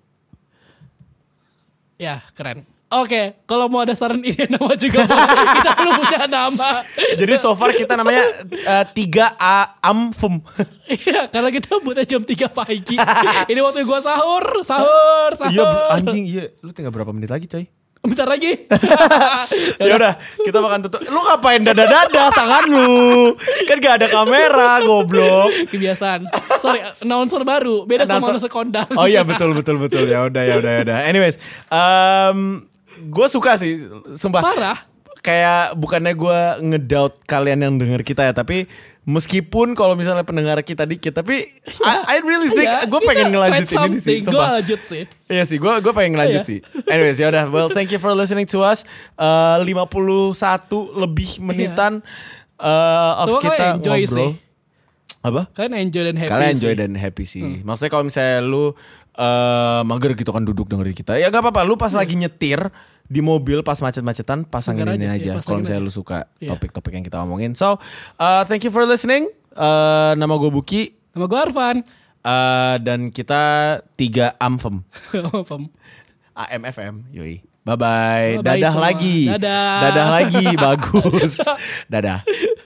Ya, keren. Oke, kalau mau ada saran ide nama juga boleh. Kita belum punya nama. Jadi so far kita namanya 3 AM. Iya, karena kita buatnya jam 3 pagi. Ini waktu gua sahur. Iya anjing, iya. Lu tinggal berapa menit lagi coy? Bentar lagi. Ya udah, kita makan tutup. Lu ngapain dada-dada tangan lu? Kan gak ada kamera, goblok. Kebiasaan. Sorry, announcer baru. Beda sama announcer kondang. Oh iya, betul. Ya udah. Anyways, gue suka sih, sumpah. Parah. Kayak bukannya gue ngedoubt kalian yang denger kita ya, tapi meskipun kalau misalnya pendengar kita dikit, tapi I really think gue pengen ngelanjutin ini sih. Gue lanjut sih. Iya sih, gue pengen ngelanjut sih. Anyways, ya udah. Well, thank you for listening to us. 51 lebih menitan of kita enjoy ngobrol. Sih. Apa? Kalian enjoy dan happy. Kalian enjoy dan happy sih. Maksudnya kalau misalnya lu mager gitu kan duduk dengerin kita, ya gak apa-apa. Lu pas lagi nyetir di mobil pas macet-macetan pasangin ini aja. Kalau misalnya lu suka topik-topik yang kita omongin. So, thank you for listening. Nama gue Buki. Nama gue Arfan. Dan kita 3 AMFM. AMFM. Yoi. Bye-bye. Dadah semua. lagi. Dadah. Dadah lagi. Bagus. Dadah.